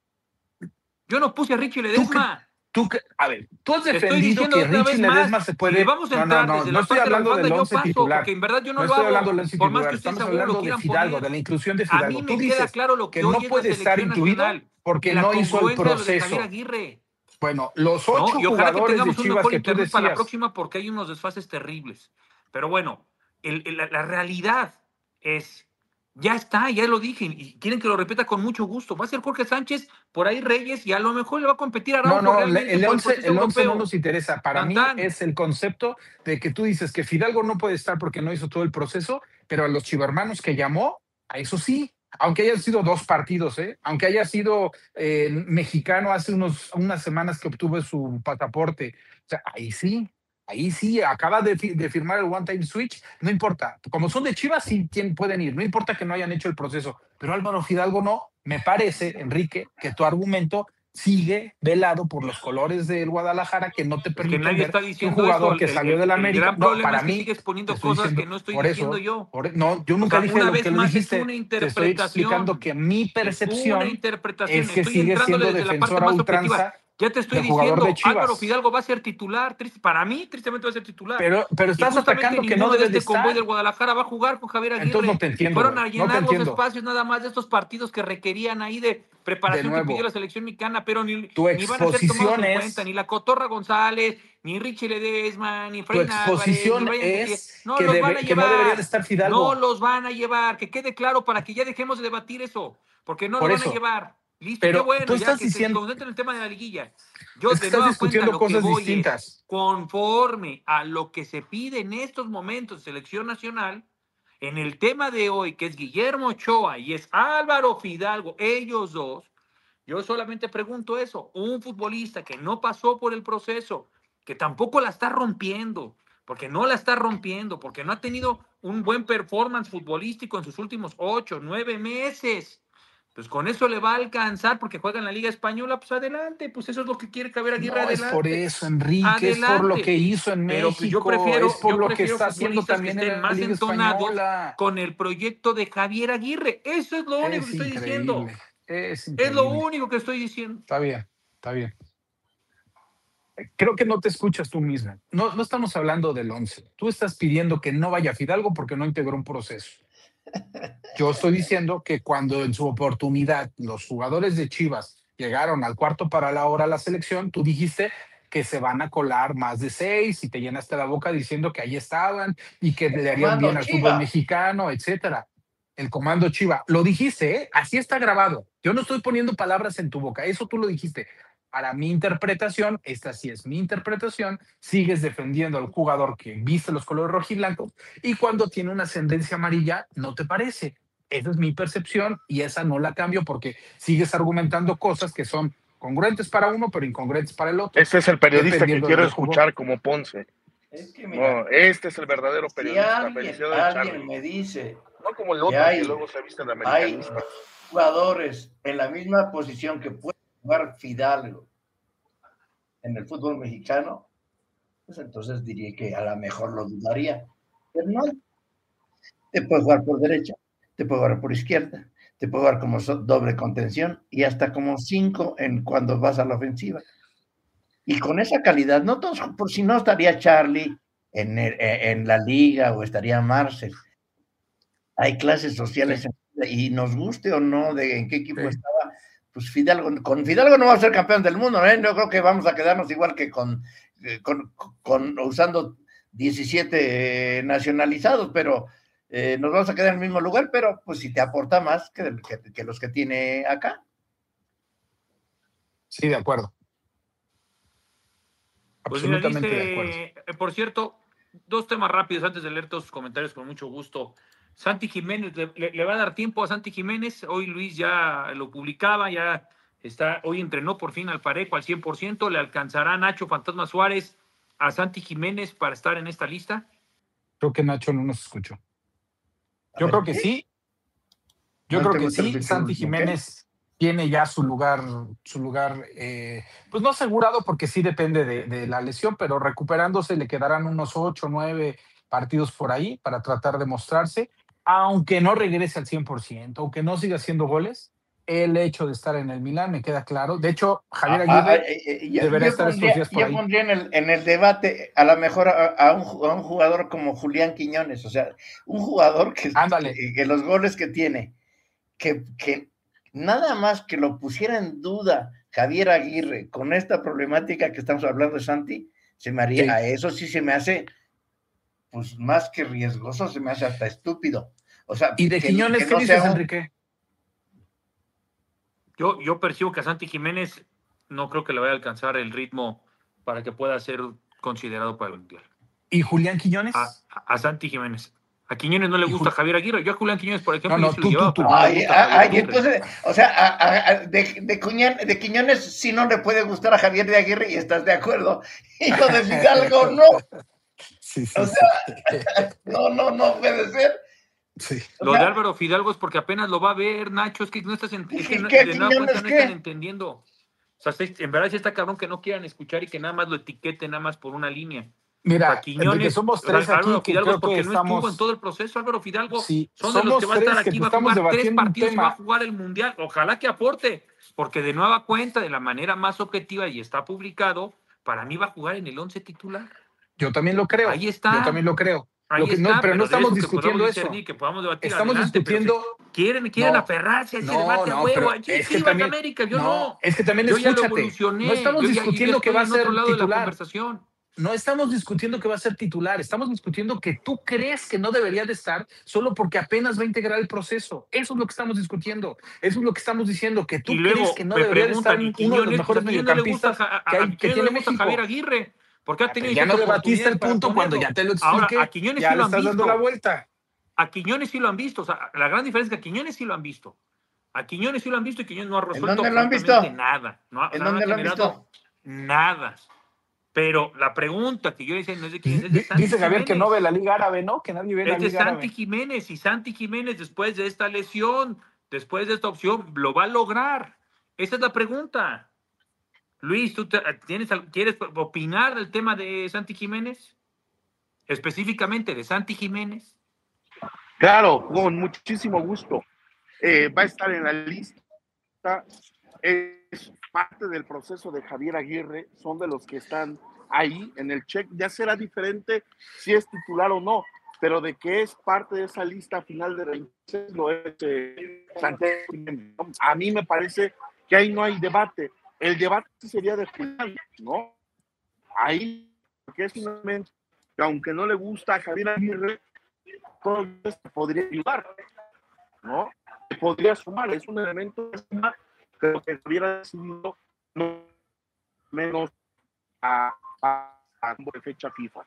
Yo no puse a Richie Ledesma. Tú que- a ver, tú has Te estoy defendido diciendo que otra vez Richie más, Ledesma se puede. si le vamos a no, entrar no, no, desde no la estoy parte de la hablando banda, del yo once paso, titular. porque en verdad yo no, No lo estoy hago. hablando del once Por más titular, que ustedes estamos a huevo lo hablando de quieran Fidalgo, poner. de la inclusión de A Fidalgo. mí Tú me dices queda claro lo que, que hoy no es la puede estar selección incluido nacional, porque y la no hizo el congruencia de lo de proceso. Javier Aguirre. Bueno, los ¿no? ocho Y ojalá que jugadores de tengamos un Chivas mejor que tú internet para la decías. próxima, porque hay unos desfases terribles. Pero bueno, el, el, la, la realidad es, ya está, ya lo dije, y quieren que lo repita con mucho gusto. Va a ser Jorge Sánchez, por ahí Reyes, y a lo mejor le va a competir a Araujo. No, no, realmente el por once, proceso el once no europeo. nos interesa. Para Tan, mí tan. es el concepto de que tú dices que Fidalgo no puede estar porque no hizo todo el proceso, pero a los chivermanos que llamó, a eso sí, aunque hayan sido dos partidos, ¿eh? Aunque haya sido eh, mexicano hace unos, unas semanas que obtuvo su pasaporte, o sea, ahí sí, ahí sí, acaba de, fi- de firmar el One Time Switch, no importa, como son de Chivas, sí tienen- pueden ir, no importa que no hayan hecho el proceso, pero Álvaro Fidalgo no. Me parece, Enrique, que tu argumento sigue velado por los colores del Guadalajara que no te Es que permiten nadie ver está que un diciendo jugador eso. que El, salió el, del el América, gran no, problema para es que mí, sigues te poniendo estoy cosas diciendo, que no estoy por diciendo eso, yo. por- no, yo O nunca sea, dije una lo vez que lo más es dijiste, una te estoy explicando interpretación. que mi Es una percepción interpretación. es que Estoy sigue entrando siendo desde la parte defensor a más objetiva. ultranza Ya te estoy del jugador de diciendo, Álvaro Chivas, Fidalgo va a ser titular. Triste, para mí, tristemente va a ser titular. pero, pero Y estás justamente atacando que no ninguno de debe de este convoy estar, del Guadalajara va a jugar con Javier entonces no Aguirre. te entiendo, Fueron a güey, no te llenar los entiendo. espacios nada más de estos partidos que requerían ahí de De preparación que pidió la nuevo, selección mexicana, pero ni, tu ni van a ser tomados exposición en cuenta, es ni la Cotorra González, ni Richie Ledesma, ni Tu Efraín Álvarez, ni exposición Brian Gutiérrez. es No que, los van a debe, que no debería de llevar. estar No Fidalgo. los van a llevar. Que quede claro para que ya dejemos de debatir eso. Porque no lo Por van a eso. llevar. Listo, qué Pero tú bueno, ya estás que se diciendo, concentren en el tema de la liguilla. Yo es que de estás nueva cuenta discutiendo lo que cosas voy es distintas. conforme a lo que se pide en estos momentos de selección nacional, en el tema de hoy, que es Guillermo Ochoa y es Álvaro Fidalgo, ellos dos, yo solamente pregunto eso, un futbolista que no pasó por el proceso, que tampoco la está rompiendo, porque no la está rompiendo, porque no ha tenido un buen performance futbolístico en sus últimos ocho, nueve meses. Pues con eso le va a alcanzar porque juega en la Liga Española, pues adelante, pues eso es lo que quiere Javier Aguirre, No es por adelante. eso, Enrique, es por lo que Adelante. hizo en Pero pues yo México, es prefiero, por yo lo que prefiero está haciendo futbolistas que también en estén la más Liga entonados Española. con el proyecto de Javier Aguirre. Eso es lo único que Es estoy diciendo. increíble, es Es lo increíble. único que estoy diciendo. Está bien, está bien. Creo que no te escuchas tú misma. No, no estamos hablando del once. Tú estás pidiendo que no vaya Fidalgo porque no integró un proceso. Yo estoy diciendo que cuando en su oportunidad los jugadores de Chivas llegaron al cuarto para la hora a la selección, tú dijiste que se van a colar más de seis y te llenaste la boca diciendo que ahí estaban y que le harían bien al fútbol mexicano, etcétera. El comando Chiva. Lo dijiste, ¿eh? Así está grabado. Yo no estoy poniendo palabras en tu boca. Eso tú lo dijiste. Para mi interpretación, esta sí es mi interpretación, sigues defendiendo al jugador que viste los colores rojiblancos y cuando tiene una ascendencia amarilla, no te parece. Esa es mi percepción y esa no la cambio porque sigues argumentando cosas que son congruentes para uno, pero incongruentes para el otro. Este es el periodista que quiero jugó. escuchar como Ponce. Es que mira, No, este es el verdadero si periodista. alguien, Felicidades, alguien Charlie. me dice No como el otro que hay, que luego se viste de hay americanista. jugadores en la misma posición que puede jugar Fidalgo en el fútbol mexicano, pues entonces diría que a lo mejor lo dudaría. Pero no, te puede jugar por derecha, te puede jugar por izquierda, te puede jugar como so- doble contención y hasta como cinco en cuando vas a la ofensiva. Y con esa calidad, no todos, por si no estaría Charlie en, el- en la liga o estaría Marcel. Hay clases sociales Sí. en- y nos guste o no de en qué equipo Sí. estaba, pues Fidalgo, con Fidalgo no va a ser campeón del mundo, ¿eh? Yo creo que vamos a quedarnos igual que con, eh, con, con usando diecisiete nacionalizados, pero eh, nos vamos a quedar en el mismo lugar, pero pues si te aporta más que, que, que los que tiene acá. Sí, de acuerdo. Pues mira, Absolutamente de acuerdo. dice, eh, por cierto, dos temas rápidos antes de leer todos sus comentarios con mucho gusto. Santi Jiménez, le, le- le va a dar tiempo a Santi Jiménez. Hoy Luis ya lo publicaba, ya está, hoy entrenó por fin al Parejo al cien por ciento. ¿Le alcanzará Nacho Fantasma Suárez a Santi Jiménez para estar en esta lista? Creo que Nacho no nos escuchó. A Yo ver, creo que ¿qué? sí. Yo No creo te que gusta el sí. fútbol, Santi ¿ok? Jiménez tiene ya su lugar, su lugar, eh, pues no asegurado porque sí depende de, de la lesión, pero recuperándose le quedarán unos ocho, nueve partidos por ahí para tratar de mostrarse, aunque no regrese al cien por ciento, aunque no siga haciendo goles. El hecho de estar en el Milán me queda claro. De hecho, Javier Ah, ah, Aguirre eh, eh, yo, deberá yo estar estos pondría, días por yo ahí. pondría en el, en el debate a lo mejor a, a un, ju- a un jugador como Julián Quiñones, o sea, un jugador que, Ándale. que, que los goles que tiene, que, que nada más que lo pusiera en duda Javier Aguirre con esta problemática que estamos hablando de Santi, se me haría, Sí. a eso sí se me hace pues más que riesgoso, se me hace hasta estúpido. O sea, ¿y de que, Quiñones que qué no dices, sea un- Enrique? Yo, yo percibo que a Santi Jiménez no creo que le vaya a alcanzar el ritmo para que pueda ser considerado para el Mundial. ¿Y Julián Quiñones? A, a, a Santi Jiménez. A Quiñones no le Y gusta Jul- Javier Aguirre. Yo a Julián Quiñones, por ejemplo, No, no, yo sí tú, lo llevaba, tú, tú. pero no me Ay, gusta Javier ay, Aguirre. entonces, o sea, a- a- a- de, de, Cuñan- de Quiñones sí no le puede gustar a Javier de Aguirre y estás de acuerdo. Y lo de Fidalgo no. Sí, sí, O sea, no, no, no puede ser. sí. O Lo sea, de Álvaro Fidalgo es porque apenas lo va a ver, Nacho. Es que no estás en, es que ¿y no- qué, de nueva cuenta Quiñones, no qué? están entendiendo. O sea, se- en verdad sí está cabrón que no quieran escuchar y que nada más lo etiqueten nada más por una línea. Mira, O sea, Enrique, Quiñones, somos o sea, tres aquí Álvaro que Fidalgo creo es porque que no estuvo en estamos... todo el proceso. Álvaro Fidalgo Sí, son de los que va a somos estar tres aquí, que va a estamos jugar tres debatiendo un partidos y va a tema. jugar el Mundial. Ojalá que aporte, porque de nueva cuenta, de la manera más objetiva y está publicado, para mí va a jugar en el once titular. Yo también lo creo. Ahí está. Yo también lo creo. Ahí Lo que, está, no, pero no de estamos eso que discutiendo podamos eso. discernir, que podamos debatir Estamos adelante, pero discutiendo... se- quieren, quieren No, aferrarse a ese no, debate a no, huevo. pero Allí es que Chivas también... América, yo no, no. es que también Yo ya lo escúchate. evolucioné. No estamos yo ya, yo ya discutiendo que estoy va a en otro ser lado de la titular. conversación. No estamos discutiendo que va a ser titular, estamos discutiendo que tú crees que no debería de estar solo porque apenas va a integrar el proceso. Eso es lo que estamos discutiendo. Eso es lo que estamos diciendo, que tú Y crees luego que no me debería de estar preguntan, en ¿y uno de los Quiñones? mejores Pues a quién no le gusta, mediocampistas Ja- a- que, a hay, quién que no tiene le gusta México. Javier Aguirre? Porque ha Ah, tenido pero ya no esas debatiste el oportunidades para punto cuando ponerlo. ya te lo expliqué. Ahora, a Quiñones Ya sí le lo han estás dando visto. la vuelta. A Quiñones sí lo han visto. O sea, la gran diferencia es que a Quiñones sí lo han visto. A Quiñones sí lo han visto y Quiñones no ha ¿En resuelto dónde lo han absolutamente visto? nada. No ha, ¿En no ha dónde lo han generado visto? nada. Pero la pregunta que yo decía no es de quién, es de Dice Santi Javier que no ve Jiménez. la Liga Árabe, ¿no? Que nadie ve la Es de Liga Santi Árabe. Jiménez. Y Santi Jiménez, después de esta lesión, después de esta opción, lo va a lograr. Esa es la pregunta. Luis, ¿tú te- tienes, al- quieres opinar del tema de Santi Jiménez? Específicamente de Santi Jiménez. Claro, con muchísimo gusto. Eh, va a estar en la lista. Es parte del proceso de Javier Aguirre. Son de los que están ahí en el check. Ya será diferente si es titular o no, pero de que es parte de esa lista final de veintiséis lo es eh, Santiago Jiménez, ¿no? A mí me parece que ahí no hay debate. El debate sería de Julián, ¿no? Ahí, porque es un elemento que aunque no le gusta a Javier Aguirre, todo esto podría ayudar, ¿no? Podría sumar, es un elemento que suma, pero que hubiera decidido no menos a, a, a fecha FIFA.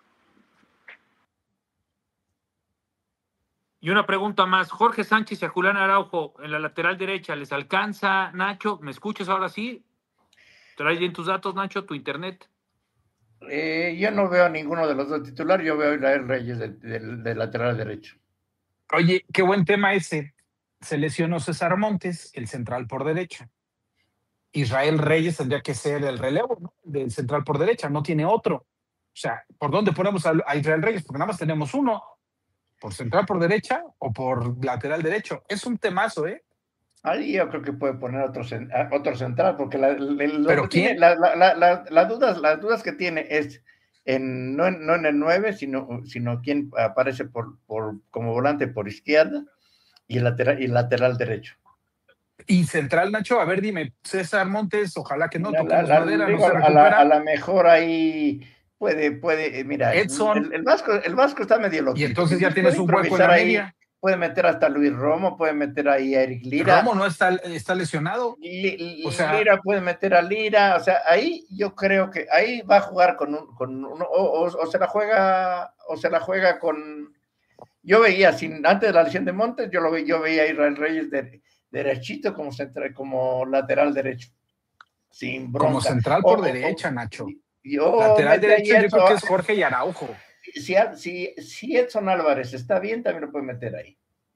Y una pregunta más. Jorge Sánchez y a Julián Araujo en la lateral derecha, ¿les alcanza, Nacho? ¿Me escuchas ahora sí? ¿Traes bien tus datos, Nacho, tu internet? Eh, yo no veo a ninguno de los dos titulares, yo veo a Israel Reyes de, de, de lateral derecho. Oye, qué buen tema ese. Se lesionó César Montes, el central por derecha. Israel Reyes tendría que ser el relevo, ¿no? Del central por derecha, no tiene otro. O sea, ¿por dónde ponemos a, a Israel Reyes? Porque nada más tenemos uno. ¿Por central por derecha o por lateral derecho? Es un temazo, ¿eh? Ahí yo creo que puede poner otro, otro central, porque la, la, lo ¿Pero que quién? tiene, la, la, la, la, la dudas, las dudas que tiene es en, no, en, no en el nueve, sino, sino quien aparece por, por, como volante por izquierda y el lateral, y lateral derecho. Y central, Nacho, a ver, dime, César Montes, ojalá que no, La, toquemos la, madera, digo, no se a, recupera. la, a la mejor ahí puede, puede, mira, Edson. El, el, Vasco, el Vasco está medio loquito. Y entonces ya puede tienes un hueco en la ahí, media. Puede meter hasta Luis Romo, puede meter ahí a Eric Lira. Romo no está, está lesionado. Li, o sea, Lira puede meter a Lira, o sea, ahí yo creo que ahí va a jugar con un, con un, o, o, o se la juega, o se la juega con. Yo veía, sin, antes de la lesión de Montes, yo lo ve, yo veía a Israel Reyes de, derechito como central, como lateral derecho, sin bronca. Como central por o, derecha, o, Nacho. Yo lateral derecho, yo Edson, creo que es Jorge y Araujo. Si, si, si Edson Álvarez está bien, también lo puede meter ahí.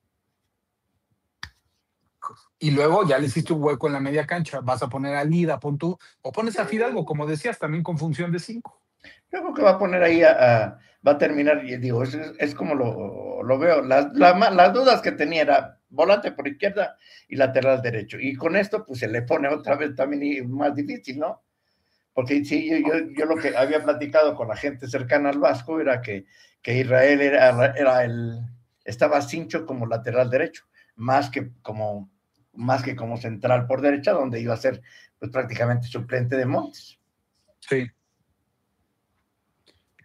Y luego ya le hiciste un hueco en la media cancha, vas a poner a Lida, pon tú, o pones a Fidalgo, como decías, también con función de cinco. Yo creo que va a poner ahí, a, a va a terminar, y digo, es, es como lo, lo veo, las, la, las dudas que tenía era volante por izquierda y lateral derecho, y con esto pues se le pone otra vez también más difícil, ¿no? Porque sí, yo, yo, yo lo que había platicado con la gente cercana al Vasco era que, que Israel era, era el, estaba cincho como lateral derecho, más que como más que como central por derecha, donde iba a ser pues prácticamente suplente de Montes. Sí.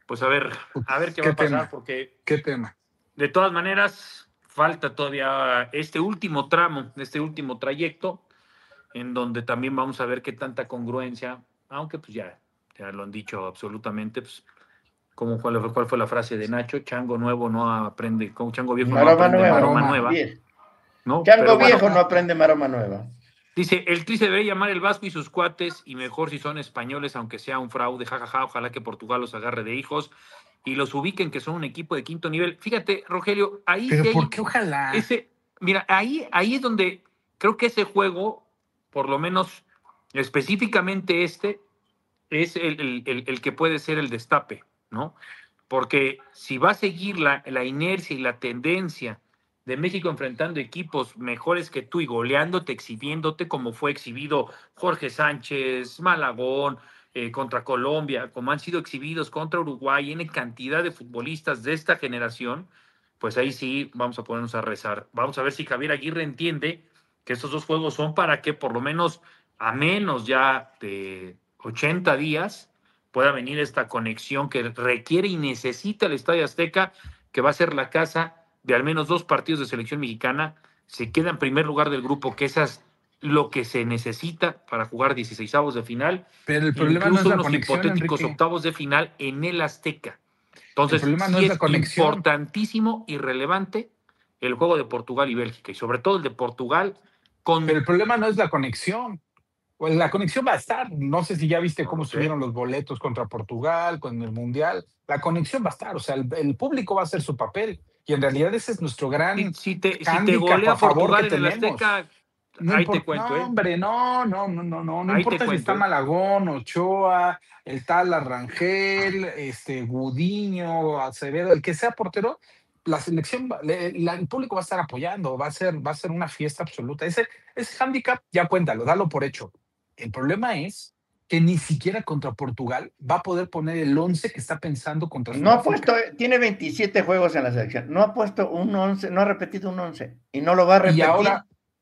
pues a ver, a ver qué, ¿Qué va a pasar, tema? porque ¿Qué tema? de todas maneras falta todavía este último tramo, este último trayecto, en donde también vamos a ver qué tanta congruencia, aunque pues ya, ya lo han dicho absolutamente, pues, ¿cómo fue, la- cuál fue la frase de Nacho? Chango nuevo no aprende, como chango viejo no Maroma aprende nueva. maroma Maroma. nueva, Bien. ¿no? Chango Pero bueno, viejo no aprende maroma nueva. dice, el Tri se debería llamar el Vasco y sus cuates, y mejor si son españoles, aunque sea un fraude, jajaja, ojalá que Portugal los agarre de hijos y los ubiquen que son un equipo de quinto nivel. Fíjate, Rogelio, ahí sí Pero ¿por hay qué ojalá? ese, mira, ahí, ahí es donde creo que ese juego, por lo menos específicamente este, es el, el- el- el que puede ser el destape, ¿no? Porque si va a seguir la, la inercia y la tendencia de México enfrentando equipos mejores que tú y goleándote, exhibiéndote, como fue exhibido Jorge Sánchez, Malagón, eh, contra Colombia, como han sido exhibidos contra Uruguay, en cantidad de futbolistas de esta generación, pues ahí sí vamos a ponernos a rezar. Vamos a ver si Javier Aguirre entiende que estos dos juegos son para que por lo menos a menos ya de ochenta días pueda venir esta conexión que requiere y necesita el Estadio Azteca, que va a ser la casa de al menos dos partidos de selección mexicana. Se queda en primer lugar del grupo, que esa es lo que se necesita para jugar dieciseisavos de final, Pero el problema no es incluso la unos conexión, hipotéticos Enrique. octavos de final en el Azteca. El Entonces, problema no sí es la es conexión. importantísimo y relevante el juego de Portugal y Bélgica, y sobre todo el de Portugal con... Pero el problema no es la conexión. Pues la conexión va a estar. No sé si ya viste No cómo lo sé. estuvieron los boletos contra Portugal, con el Mundial. La conexión va a estar. O sea, el, el público va a hacer su papel. Y en realidad ese es nuestro gran Si, si te, si te hándicap golea a favor que Portugal en el tenemos. Azteca, No ahí te importa, cuento, no, ¿eh? hombre, no, no, no, no, no, no Ahí te importa si cuento, está ¿eh? Malagón, Ochoa, el tal Arrangel, este, Gudiño, Acevedo, el que sea portero, la selección, va- le- la- el público va a estar apoyando, va a ser, va a ser una fiesta absoluta. Ese, ese handicap, ya cuéntalo, dalo por hecho. El problema es que ni siquiera contra Portugal va a poder poner el once que está pensando contra No ha Sudáfrica. puesto, tiene veintisiete juegos en la selección. No ha puesto un once, no ha repetido un once. Y no lo va a repetir. Y ahora,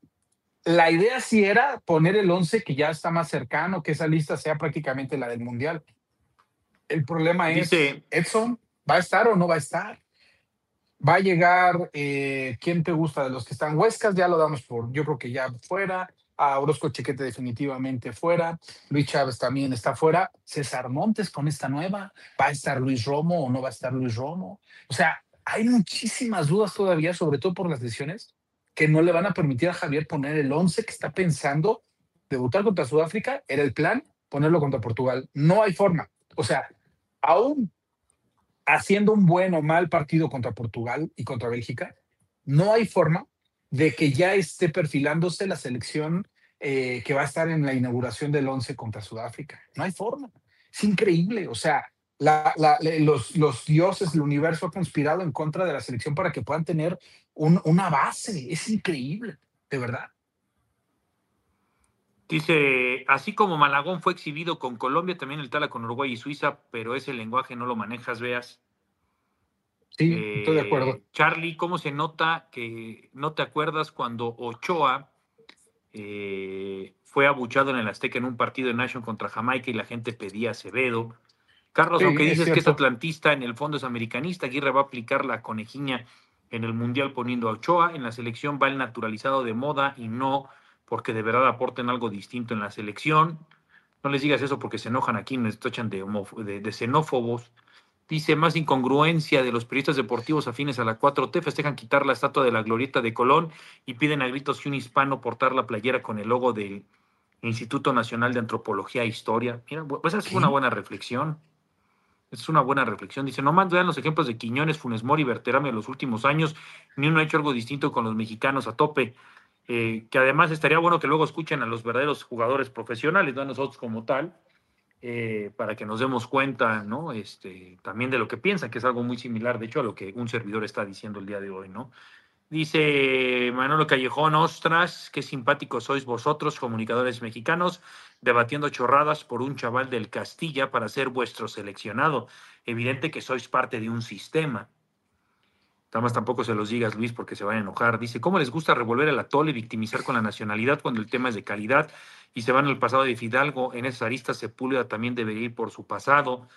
la idea sí era poner el once que ya está más cercano, que esa lista sea prácticamente la del Mundial. El problema es, Dice, Edson, ¿va a estar o no va a estar? Va a llegar, eh, ¿quién te gusta de los que están? Huescas, ya lo damos por, yo creo que ya fuera. A Orozco Chiquete definitivamente fuera. Luis Chávez también está fuera. César Montes con esta nueva. ¿Va a estar Luis Romo o no va a estar Luis Romo? O sea, hay muchísimas dudas todavía, sobre todo por las lesiones, que no le van a permitir a Javier poner el once que está pensando debutar contra Sudáfrica. Era el plan, ponerlo contra Portugal. No hay forma. O sea, aún haciendo un buen o mal partido contra Portugal y contra Bélgica, no hay forma de que ya esté perfilándose la selección eh, que va a estar en la inauguración del once contra Sudáfrica. No hay forma. Es increíble. O sea, la, la, los, los dioses, el universo ha conspirado en contra de la selección para que puedan tener un, una base. Es increíble, de verdad. dice, así como Malagón fue exhibido con Colombia, también el Tala con Uruguay y Suiza, pero ese lenguaje no lo manejas, veas. Sí, Eh, estoy de acuerdo. Charlie, ¿cómo se nota que no te acuerdas cuando Ochoa eh, fue abuchado en el Azteca en un partido de Nation contra Jamaica y la gente pedía a Acevedo? Carlos, Sí, aunque es dices que es cierto. atlantista, en el fondo es americanista. Aguirre va a aplicar la conejiña en el Mundial poniendo a Ochoa. En la selección va el naturalizado de moda y no porque de verdad aporten algo distinto en la selección. No les digas eso porque se enojan aquí, nos tochan de, de, de xenófobos. Dice, más incongruencia de los periodistas deportivos afines a la cuatro T, festejan quitar la estatua de la glorieta de Colón y piden a gritos que un hispano portar la playera con el logo del Instituto Nacional de Antropología e Historia. Mira, pues esa es ¿Qué? una buena reflexión. Es una buena reflexión. Dice, no más vean los ejemplos de Quiñones, Funes Mori y Berterame en los últimos años. Ni uno ha hecho algo distinto con los mexicanos a tope. Eh, que además estaría bueno que luego escuchen a los verdaderos jugadores profesionales, no a nosotros como tal, eh, para que nos demos cuenta, ¿no? Este, también de lo que piensan, que es algo muy similar, de hecho, a lo que un servidor está diciendo el día de hoy, ¿no? Dice Manolo Callejón, ostras, qué simpáticos sois vosotros, comunicadores mexicanos, debatiendo chorradas por un chaval del Castilla para ser vuestro seleccionado. Evidente que sois parte de un sistema. Además, tampoco se los digas, Luis, porque se van a enojar. Dice, ¿cómo les gusta revolver el atole y victimizar con la nacionalidad cuando el tema es de calidad? Y se van al pasado de Fidalgo. En esas aristas, Sepúlveda también debería ir por su pasado.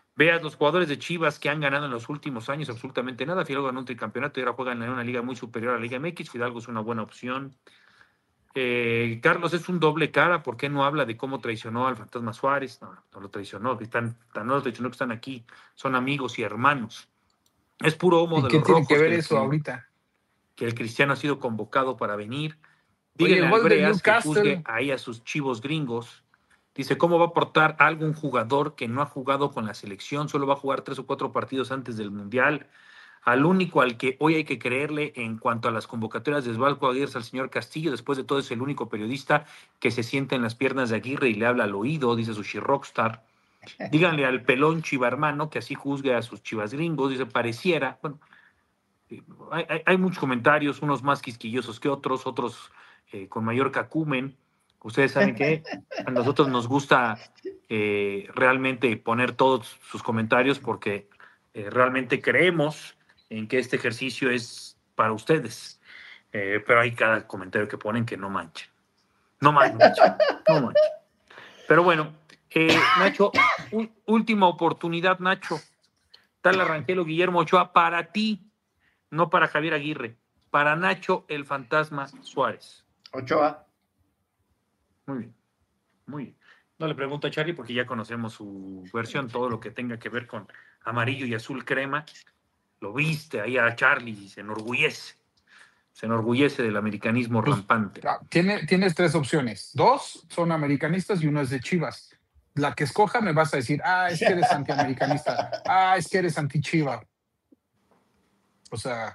Veas los jugadores de Chivas que han ganado en los últimos años absolutamente nada. Fidalgo ganó un tricampeonato y ahora juegan en una liga muy superior a la Liga M X. Fidalgo es una buena opción. Eh, Carlos es un doble cara. ¿Por qué no habla de cómo traicionó al Fantasma Suárez? No, no lo traicionó. Que están, no lo traicionó que están aquí. Son amigos y hermanos. Es puro humo ¿Y de qué los tiene rojos. que ver que eso el, ahorita? Que el Cristiano ha sido convocado para venir. Oye, Díganle el al gol de Breas que Newcastle. juzgue ahí a sus chivos gringos. Dice, ¿cómo va a aportar algún jugador que no ha jugado con la selección? Solo va a jugar tres o cuatro partidos antes del Mundial. Al único al que hoy hay que creerle en cuanto a las convocatorias de Osvaldo Aguirre es al señor Castillo. Después de todo es el único periodista que se sienta en las piernas de Aguirre y le habla al oído, dice Sushi Rockstar. Díganle al pelón chiva hermano que así juzgue a sus chivas gringos. Dice, pareciera... Bueno, hay, hay, hay muchos comentarios, unos más quisquillosos que otros, otros eh, con mayor cacumen. Ustedes saben que a nosotros nos gusta eh, realmente poner todos sus comentarios porque eh, realmente creemos en que este ejercicio es para ustedes. Eh, pero hay cada comentario que ponen que no manchen. No manchen, no manchen. Pero bueno, eh, Nacho, un, última oportunidad, Nacho. Tal Arranquelo, Guillermo Ochoa, para ti, no para Javier Aguirre, para Nacho el Fantasma Suárez. Ochoa. Muy bien, muy bien. No le pregunto a Charlie porque ya conocemos su versión, todo lo que tenga que ver con amarillo y azul crema. Lo viste ahí a Charlie y se enorgullece. Se enorgullece del americanismo Pues, rampante. Tiene, tienes tres opciones. Dos son americanistas y uno es de Chivas. La que escoja me vas a decir, ah, es que eres antiamericanista. Ah, es que eres anti-Chiva. O sea,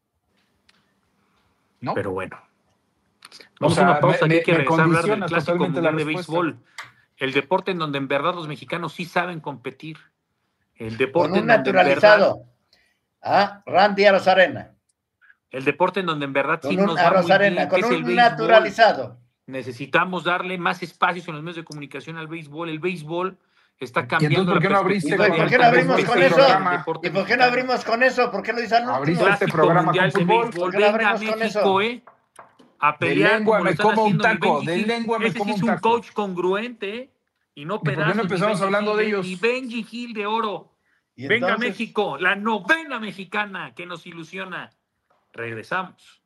¿no? Pero bueno. Vamos O sea, a una pausa, me, que hay que me regresar a hablar del condiciona Clásico totalmente la Mundial de respuesta. Béisbol. El deporte en donde en verdad los mexicanos sí saben competir. El deporte Con un en donde en verdad, naturalizado. Ah, Randy Arozarena. el deporte en donde en verdad sí Con un nos va muy Arozarena, bien, que con es el un béisbol. naturalizado. Necesitamos darle más espacios en los medios de comunicación al béisbol. El béisbol está ¿Y cambiando entonces por qué la no abriste perspectiva ¿Y con, por qué no con abrimos este con eso? programa? ¿Y por qué no abrimos con eso? ¿Por qué lo dice al último? Abriste este Clásico programa Mundial con de fútbol. Béisbol. ¿Por qué no Venga abrimos con México, eso? ¿eh? A De pelear lengua como lo me están como un haciendo mi taco, Benji de Gil. lengua me Ese sí como es un un taco. coach congruente, ¿eh? Y no ¿Y por qué no pedazos. empezamos Benji hablando Gil de de- ellos? Mi Benji Gil de oro. ¿Y Venga entonces? México, la novena mexicana que nos ilusiona. Regresamos.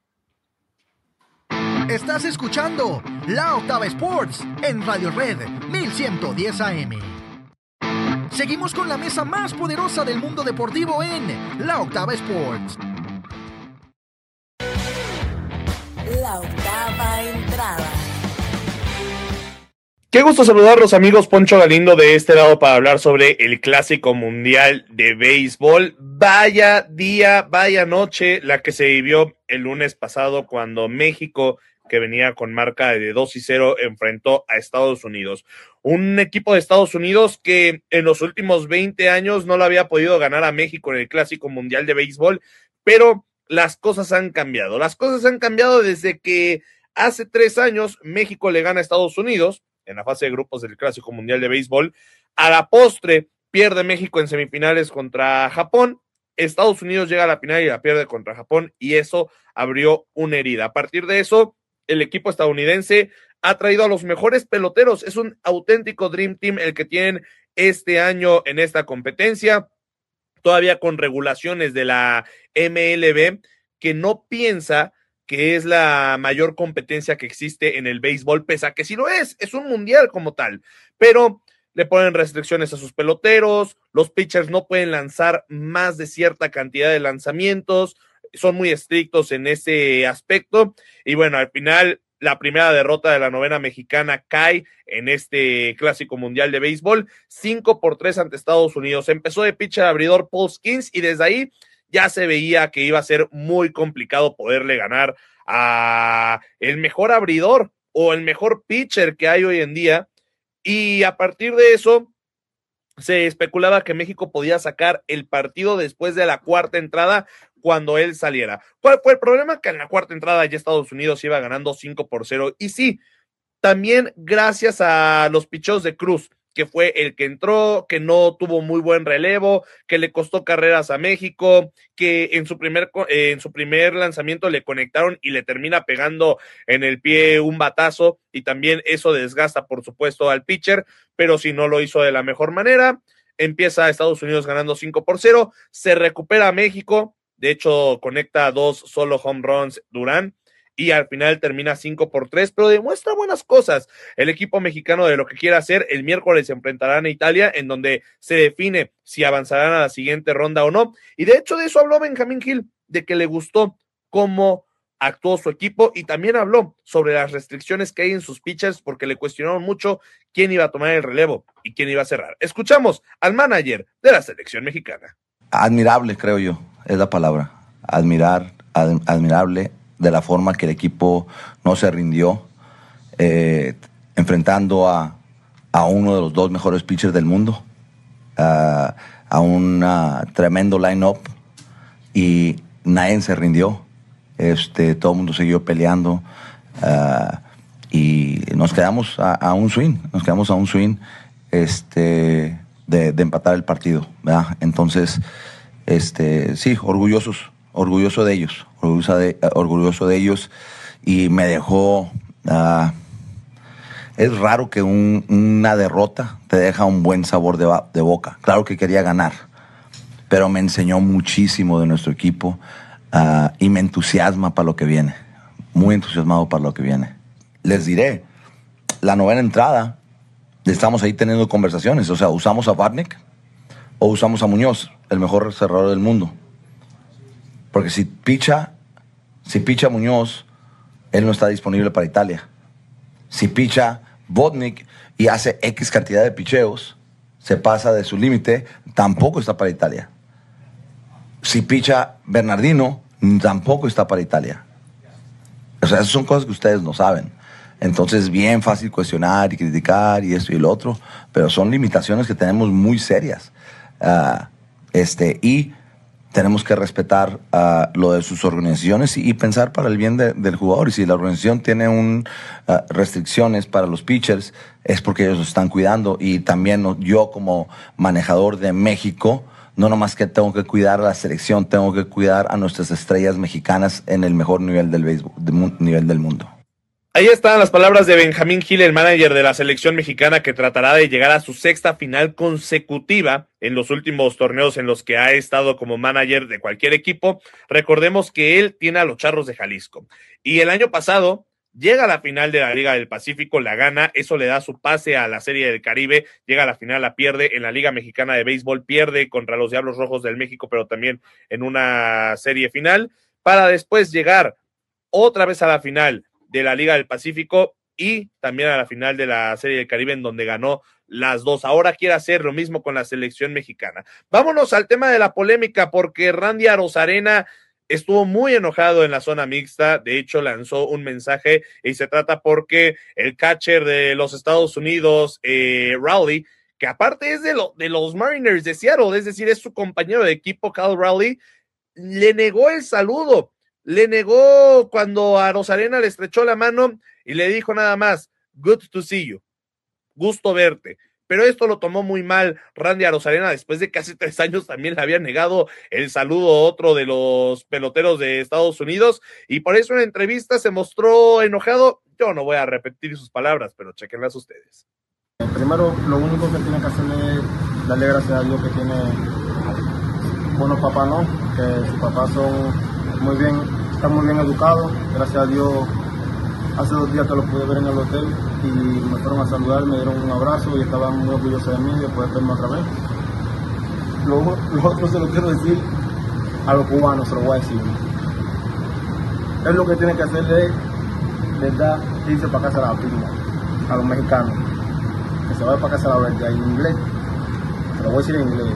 Estás escuchando La Octava Sports en Radio Red mil ciento diez A M. Seguimos con la mesa más poderosa del mundo deportivo en La Octava Sports. La octava entrada. Qué gusto saludarlos, amigos. Poncho Galindo de este lado para hablar sobre el Clásico Mundial de Béisbol. Vaya día, vaya noche la que se vivió el lunes pasado cuando México, que venía con marca de dos y cero, enfrentó a Estados Unidos. Un equipo de Estados Unidos que en los últimos veinte años no lo había podido ganar a México en el Clásico Mundial de Béisbol, pero las cosas han cambiado. Las cosas han cambiado desde que hace tres años México le gana a Estados Unidos en la fase de grupos del Clásico Mundial de Béisbol. A la postre pierde México en semifinales contra Japón. Estados Unidos llega a la final y la pierde contra Japón, y eso abrió una herida. A partir de eso, el equipo estadounidense ha traído a los mejores peloteros. Es un auténtico Dream Team el que tienen este año en esta competencia, todavía con regulaciones de la M L B, que no piensa que es la mayor competencia que existe en el béisbol, pese a que sí lo es, es un mundial como tal, pero le ponen restricciones a sus peloteros, los pitchers no pueden lanzar más de cierta cantidad de lanzamientos, son muy estrictos en ese aspecto, y bueno, al final la primera derrota de la novena mexicana cae en este Clásico Mundial de Béisbol, cinco por tres ante Estados Unidos. Empezó de pitcher abridor Paul Skeens, y desde ahí ya se veía que iba a ser muy complicado poderle ganar a el mejor abridor o el mejor pitcher que hay hoy en día, y a partir de eso se especulaba que México podía sacar el partido después de la cuarta entrada cuando él saliera. ¿Cuál fue el problema? Que en la cuarta entrada ya Estados Unidos iba ganando cinco por cero, y sí, también gracias a los picheos de Cruz, que fue el que entró, que no tuvo muy buen relevo, que le costó carreras a México, que en su primer, eh, en su primer lanzamiento le conectaron y le termina pegando en el pie un batazo, y también eso desgasta, por supuesto, al pitcher, pero si no lo hizo de la mejor manera. empieza Estados Unidos ganando cinco por cero, se recupera México, de hecho conecta dos solo home runs Durán, y al final termina cinco por tres, pero demuestra buenas cosas el equipo mexicano de lo que quiere hacer. El miércoles se enfrentarán a Italia, en donde se define si avanzarán a la siguiente ronda o no, y de hecho de eso habló Benjamín Gil, de que le gustó cómo actuó su equipo, y también habló sobre las restricciones que hay en sus pitchers, porque le cuestionaron mucho quién iba a tomar el relevo y quién iba a cerrar. Escuchamos al manager de la selección mexicana. Admirable, creo yo, es la palabra. Admirar, ad, admirable de la forma que el equipo no se rindió, eh, enfrentando a, a uno de los dos mejores pitchers del mundo, a, a un tremendo line-up, y nadie se rindió. Este, todo el mundo siguió peleando, uh, y nos quedamos a, a un swing, nos quedamos a un swing este, de, de empatar el partido, ¿verdad? Entonces, este, sí, orgullosos, orgulloso de ellos, orgulloso de, orgulloso de ellos, y me dejó, uh, es raro que un, una derrota te deja un buen sabor de, de boca. Claro que quería ganar, pero me enseñó muchísimo de nuestro equipo. Uh, y me entusiasma para lo que viene, muy entusiasmado para lo que viene. Les diré, la novena entrada, estamos ahí teniendo conversaciones, o sea, usamos a Barnick o usamos a Muñoz, el mejor cerrador del mundo. Porque si picha, si picha Muñoz, él no está disponible para Italia. Si picha Vodnik y hace X cantidad de picheos, se pasa de su límite, tampoco está para Italia. Si picha Bernardino, tampoco está para Italia. O sea, esas son cosas que ustedes no saben. Entonces, bien fácil cuestionar y criticar y esto y lo otro, pero son limitaciones que tenemos muy serias. Uh, este, y tenemos que respetar uh, lo de sus organizaciones y, y pensar para el bien de, del jugador. Y si la organización tiene un, uh, restricciones para los pitchers, es porque ellos los están cuidando. Y también yo, como manejador de México, no nomás que tengo que cuidar a la selección, tengo que cuidar a nuestras estrellas mexicanas en el mejor nivel del béisbol, de, nivel del mundo. Ahí están las palabras de Benjamín Gil, el manager de la selección mexicana, que tratará de llegar a su sexta final consecutiva en los últimos torneos en los que ha estado como manager de cualquier equipo. Recordemos que él tiene a los Charros de Jalisco, y el año pasado llega a la final de la Liga del Pacífico, la gana, eso le da su pase a la Serie del Caribe, llega a la final, la pierde en la Liga Mexicana de Béisbol, pierde contra los Diablos Rojos del México, pero también en una serie final, para después llegar otra vez a la final de la Liga del Pacífico y también a la final de la Serie del Caribe, en donde ganó las dos. Ahora quiere hacer lo mismo con la selección mexicana. Vámonos al tema de la polémica, porque Randy Arozarena estuvo muy enojado en la zona mixta. De hecho, lanzó un mensaje, y se trata porque el catcher de los Estados Unidos, eh, Rowley, que aparte es de, lo, de los Mariners de Seattle, es decir, es su compañero de equipo, Cal Rowley, le negó el saludo, le negó cuando Arozarena le estrechó la mano y le dijo nada más, good to see you, gusto verte. Pero esto lo tomó muy mal Randy Arozarena, después de que hace tres años también le había negado el saludo a otro de los peloteros de Estados Unidos, y por eso en la entrevista se mostró enojado. Yo no voy a repetir sus palabras, pero chequenlas ustedes. Primero, lo único que tiene que hacer es darle gracias a Dios que tiene buenos papás, ¿no? Que sus papás son muy bien, están muy bien educados. Gracias a Dios, hace dos días te los pude ver en el hotel y me fueron a saludar, me dieron un abrazo y estaban muy orgullosos de mí de poder verme otra vez. Lo, lo otro se lo quiero decir a los cubanos, se lo voy a decir. Es lo que tiene que hacer es, verdad, irse para casa a la firma, a los mexicanos. Que se vaya para casa a la verde, en inglés, se lo voy a decir en inglés.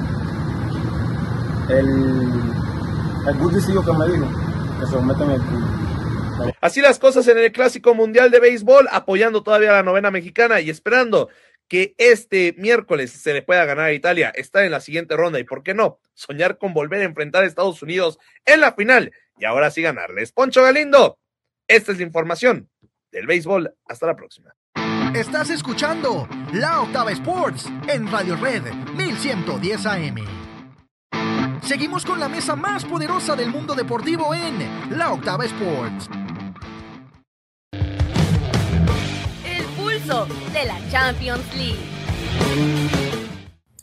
El, el gutisillo que me dijo, que se lo meten en el culo. Así las cosas en el Clásico Mundial de Béisbol, apoyando todavía a la novena mexicana y esperando que este miércoles se le pueda ganar a Italia, estar en la siguiente ronda y, ¿por qué no?, soñar con volver a enfrentar a Estados Unidos en la final y ahora sí ganarles. Poncho Galindo, esta es la información del béisbol. Hasta la próxima. Estás escuchando La Octava Sports en Radio Red mil ciento diez A M. Seguimos con la mesa más poderosa del mundo deportivo en La Octava Sports. El pulso de la Champions League.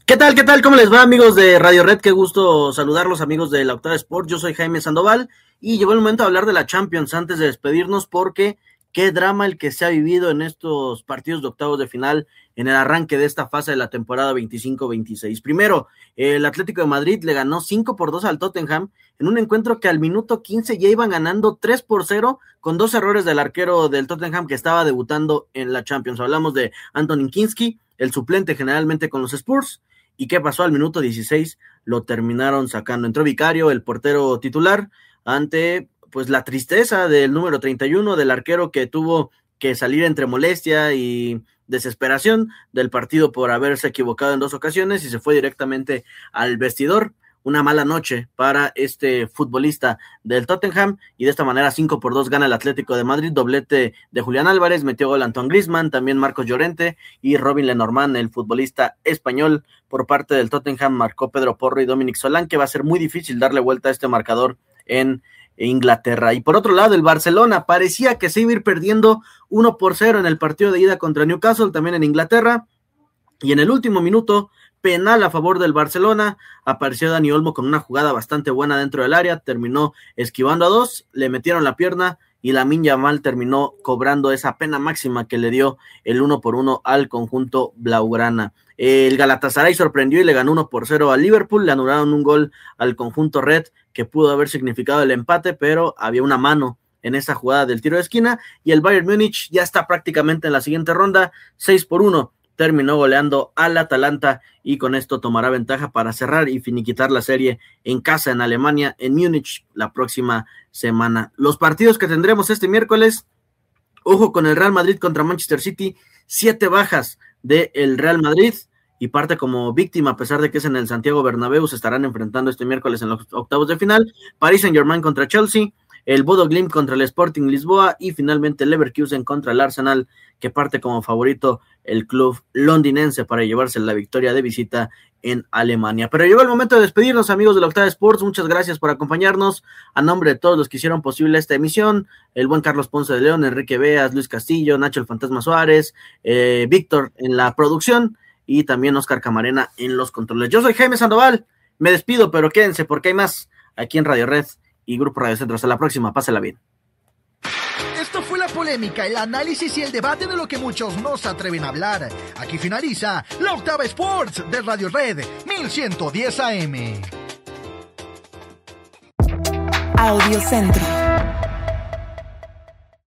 ¿Qué tal, qué tal? ¿Cómo les va, amigos de Radio Red? Qué gusto saludarlos, amigos de la Octava Sport. Yo soy Jaime Sandoval y llegó el momento de hablar de la Champions antes de despedirnos, porque qué drama el que se ha vivido en estos partidos de octavos de final en el arranque de esta fase de la temporada veinticinco veintiséis. Primero, el Atlético de Madrid le ganó cinco por dos al Tottenham en un encuentro que al minuto quince ya iban ganando tres por cero con dos errores del arquero del Tottenham que estaba debutando en la Champions. Hablamos de Antonin Kinski, el suplente generalmente con los Spurs. ¿Y qué pasó? Al minuto dieciséis lo terminaron sacando. Entró Vicario, el portero titular, ante pues la tristeza del número treinta y uno, del arquero que tuvo que salir entre molestia y desesperación del partido por haberse equivocado en dos ocasiones y se fue directamente al vestidor. Una mala noche para este futbolista del Tottenham, y de esta manera cinco por dos gana el Atlético de Madrid, doblete de Julián Álvarez, metió gol Antoine Griezmann, también Marcos Llorente y Robin Lenormand, el futbolista español. Por parte del Tottenham marcó Pedro Porro y Dominic Solán, que va a ser muy difícil darle vuelta a este marcador en Inglaterra. Y por otro lado, el Barcelona parecía que se iba a ir perdiendo uno por cero en el partido de ida contra Newcastle, también en Inglaterra, y en el último minuto, penal a favor del Barcelona, apareció Dani Olmo con una jugada bastante buena dentro del área, terminó esquivando a dos, le metieron la pierna y Lamine Yamal terminó cobrando esa pena máxima que le dio el uno por uno al conjunto blaugrana. El Galatasaray sorprendió y le ganó uno por cero al Liverpool, le anularon un gol al conjunto red que pudo haber significado el empate, pero había una mano en esa jugada del tiro de esquina, y el Bayern Múnich ya está prácticamente en la siguiente ronda, seis por uno, terminó goleando al Atalanta y con esto tomará ventaja para cerrar y finiquitar la serie en casa en Alemania, en Múnich, la próxima semana. Los partidos que tendremos este miércoles: ojo con el Real Madrid contra Manchester City, siete bajas del Real Madrid y parte como víctima, a pesar de que es en el Santiago Bernabéu. Se estarán enfrentando este miércoles en los octavos de final. Paris Saint-Germain contra Chelsea, el Bodo Glimt contra el Sporting Lisboa y finalmente el Leverkusen contra el Arsenal, que parte como favorito el club londinense para llevarse la victoria de visita en Alemania. Pero llegó el momento de despedirnos, amigos de la Octava Sports. Muchas gracias por acompañarnos. A nombre de todos los que hicieron posible esta emisión, el buen Carlos Ponce de León, Enrique Beas, Luis Castillo, Nacho el Fantasma Suárez, eh, Víctor en la producción y también Oscar Camarena en los controles. Yo soy Jaime Sandoval, me despido, pero quédense porque hay más aquí en Radio Red y Grupo Radio Centro. Hasta la próxima, pásela bien. Esto fue la polémica, el análisis y el debate de lo que muchos no se atreven a hablar. Aquí finaliza la Octava Sports de Radio Red mil ciento diez A M. Audio Centro.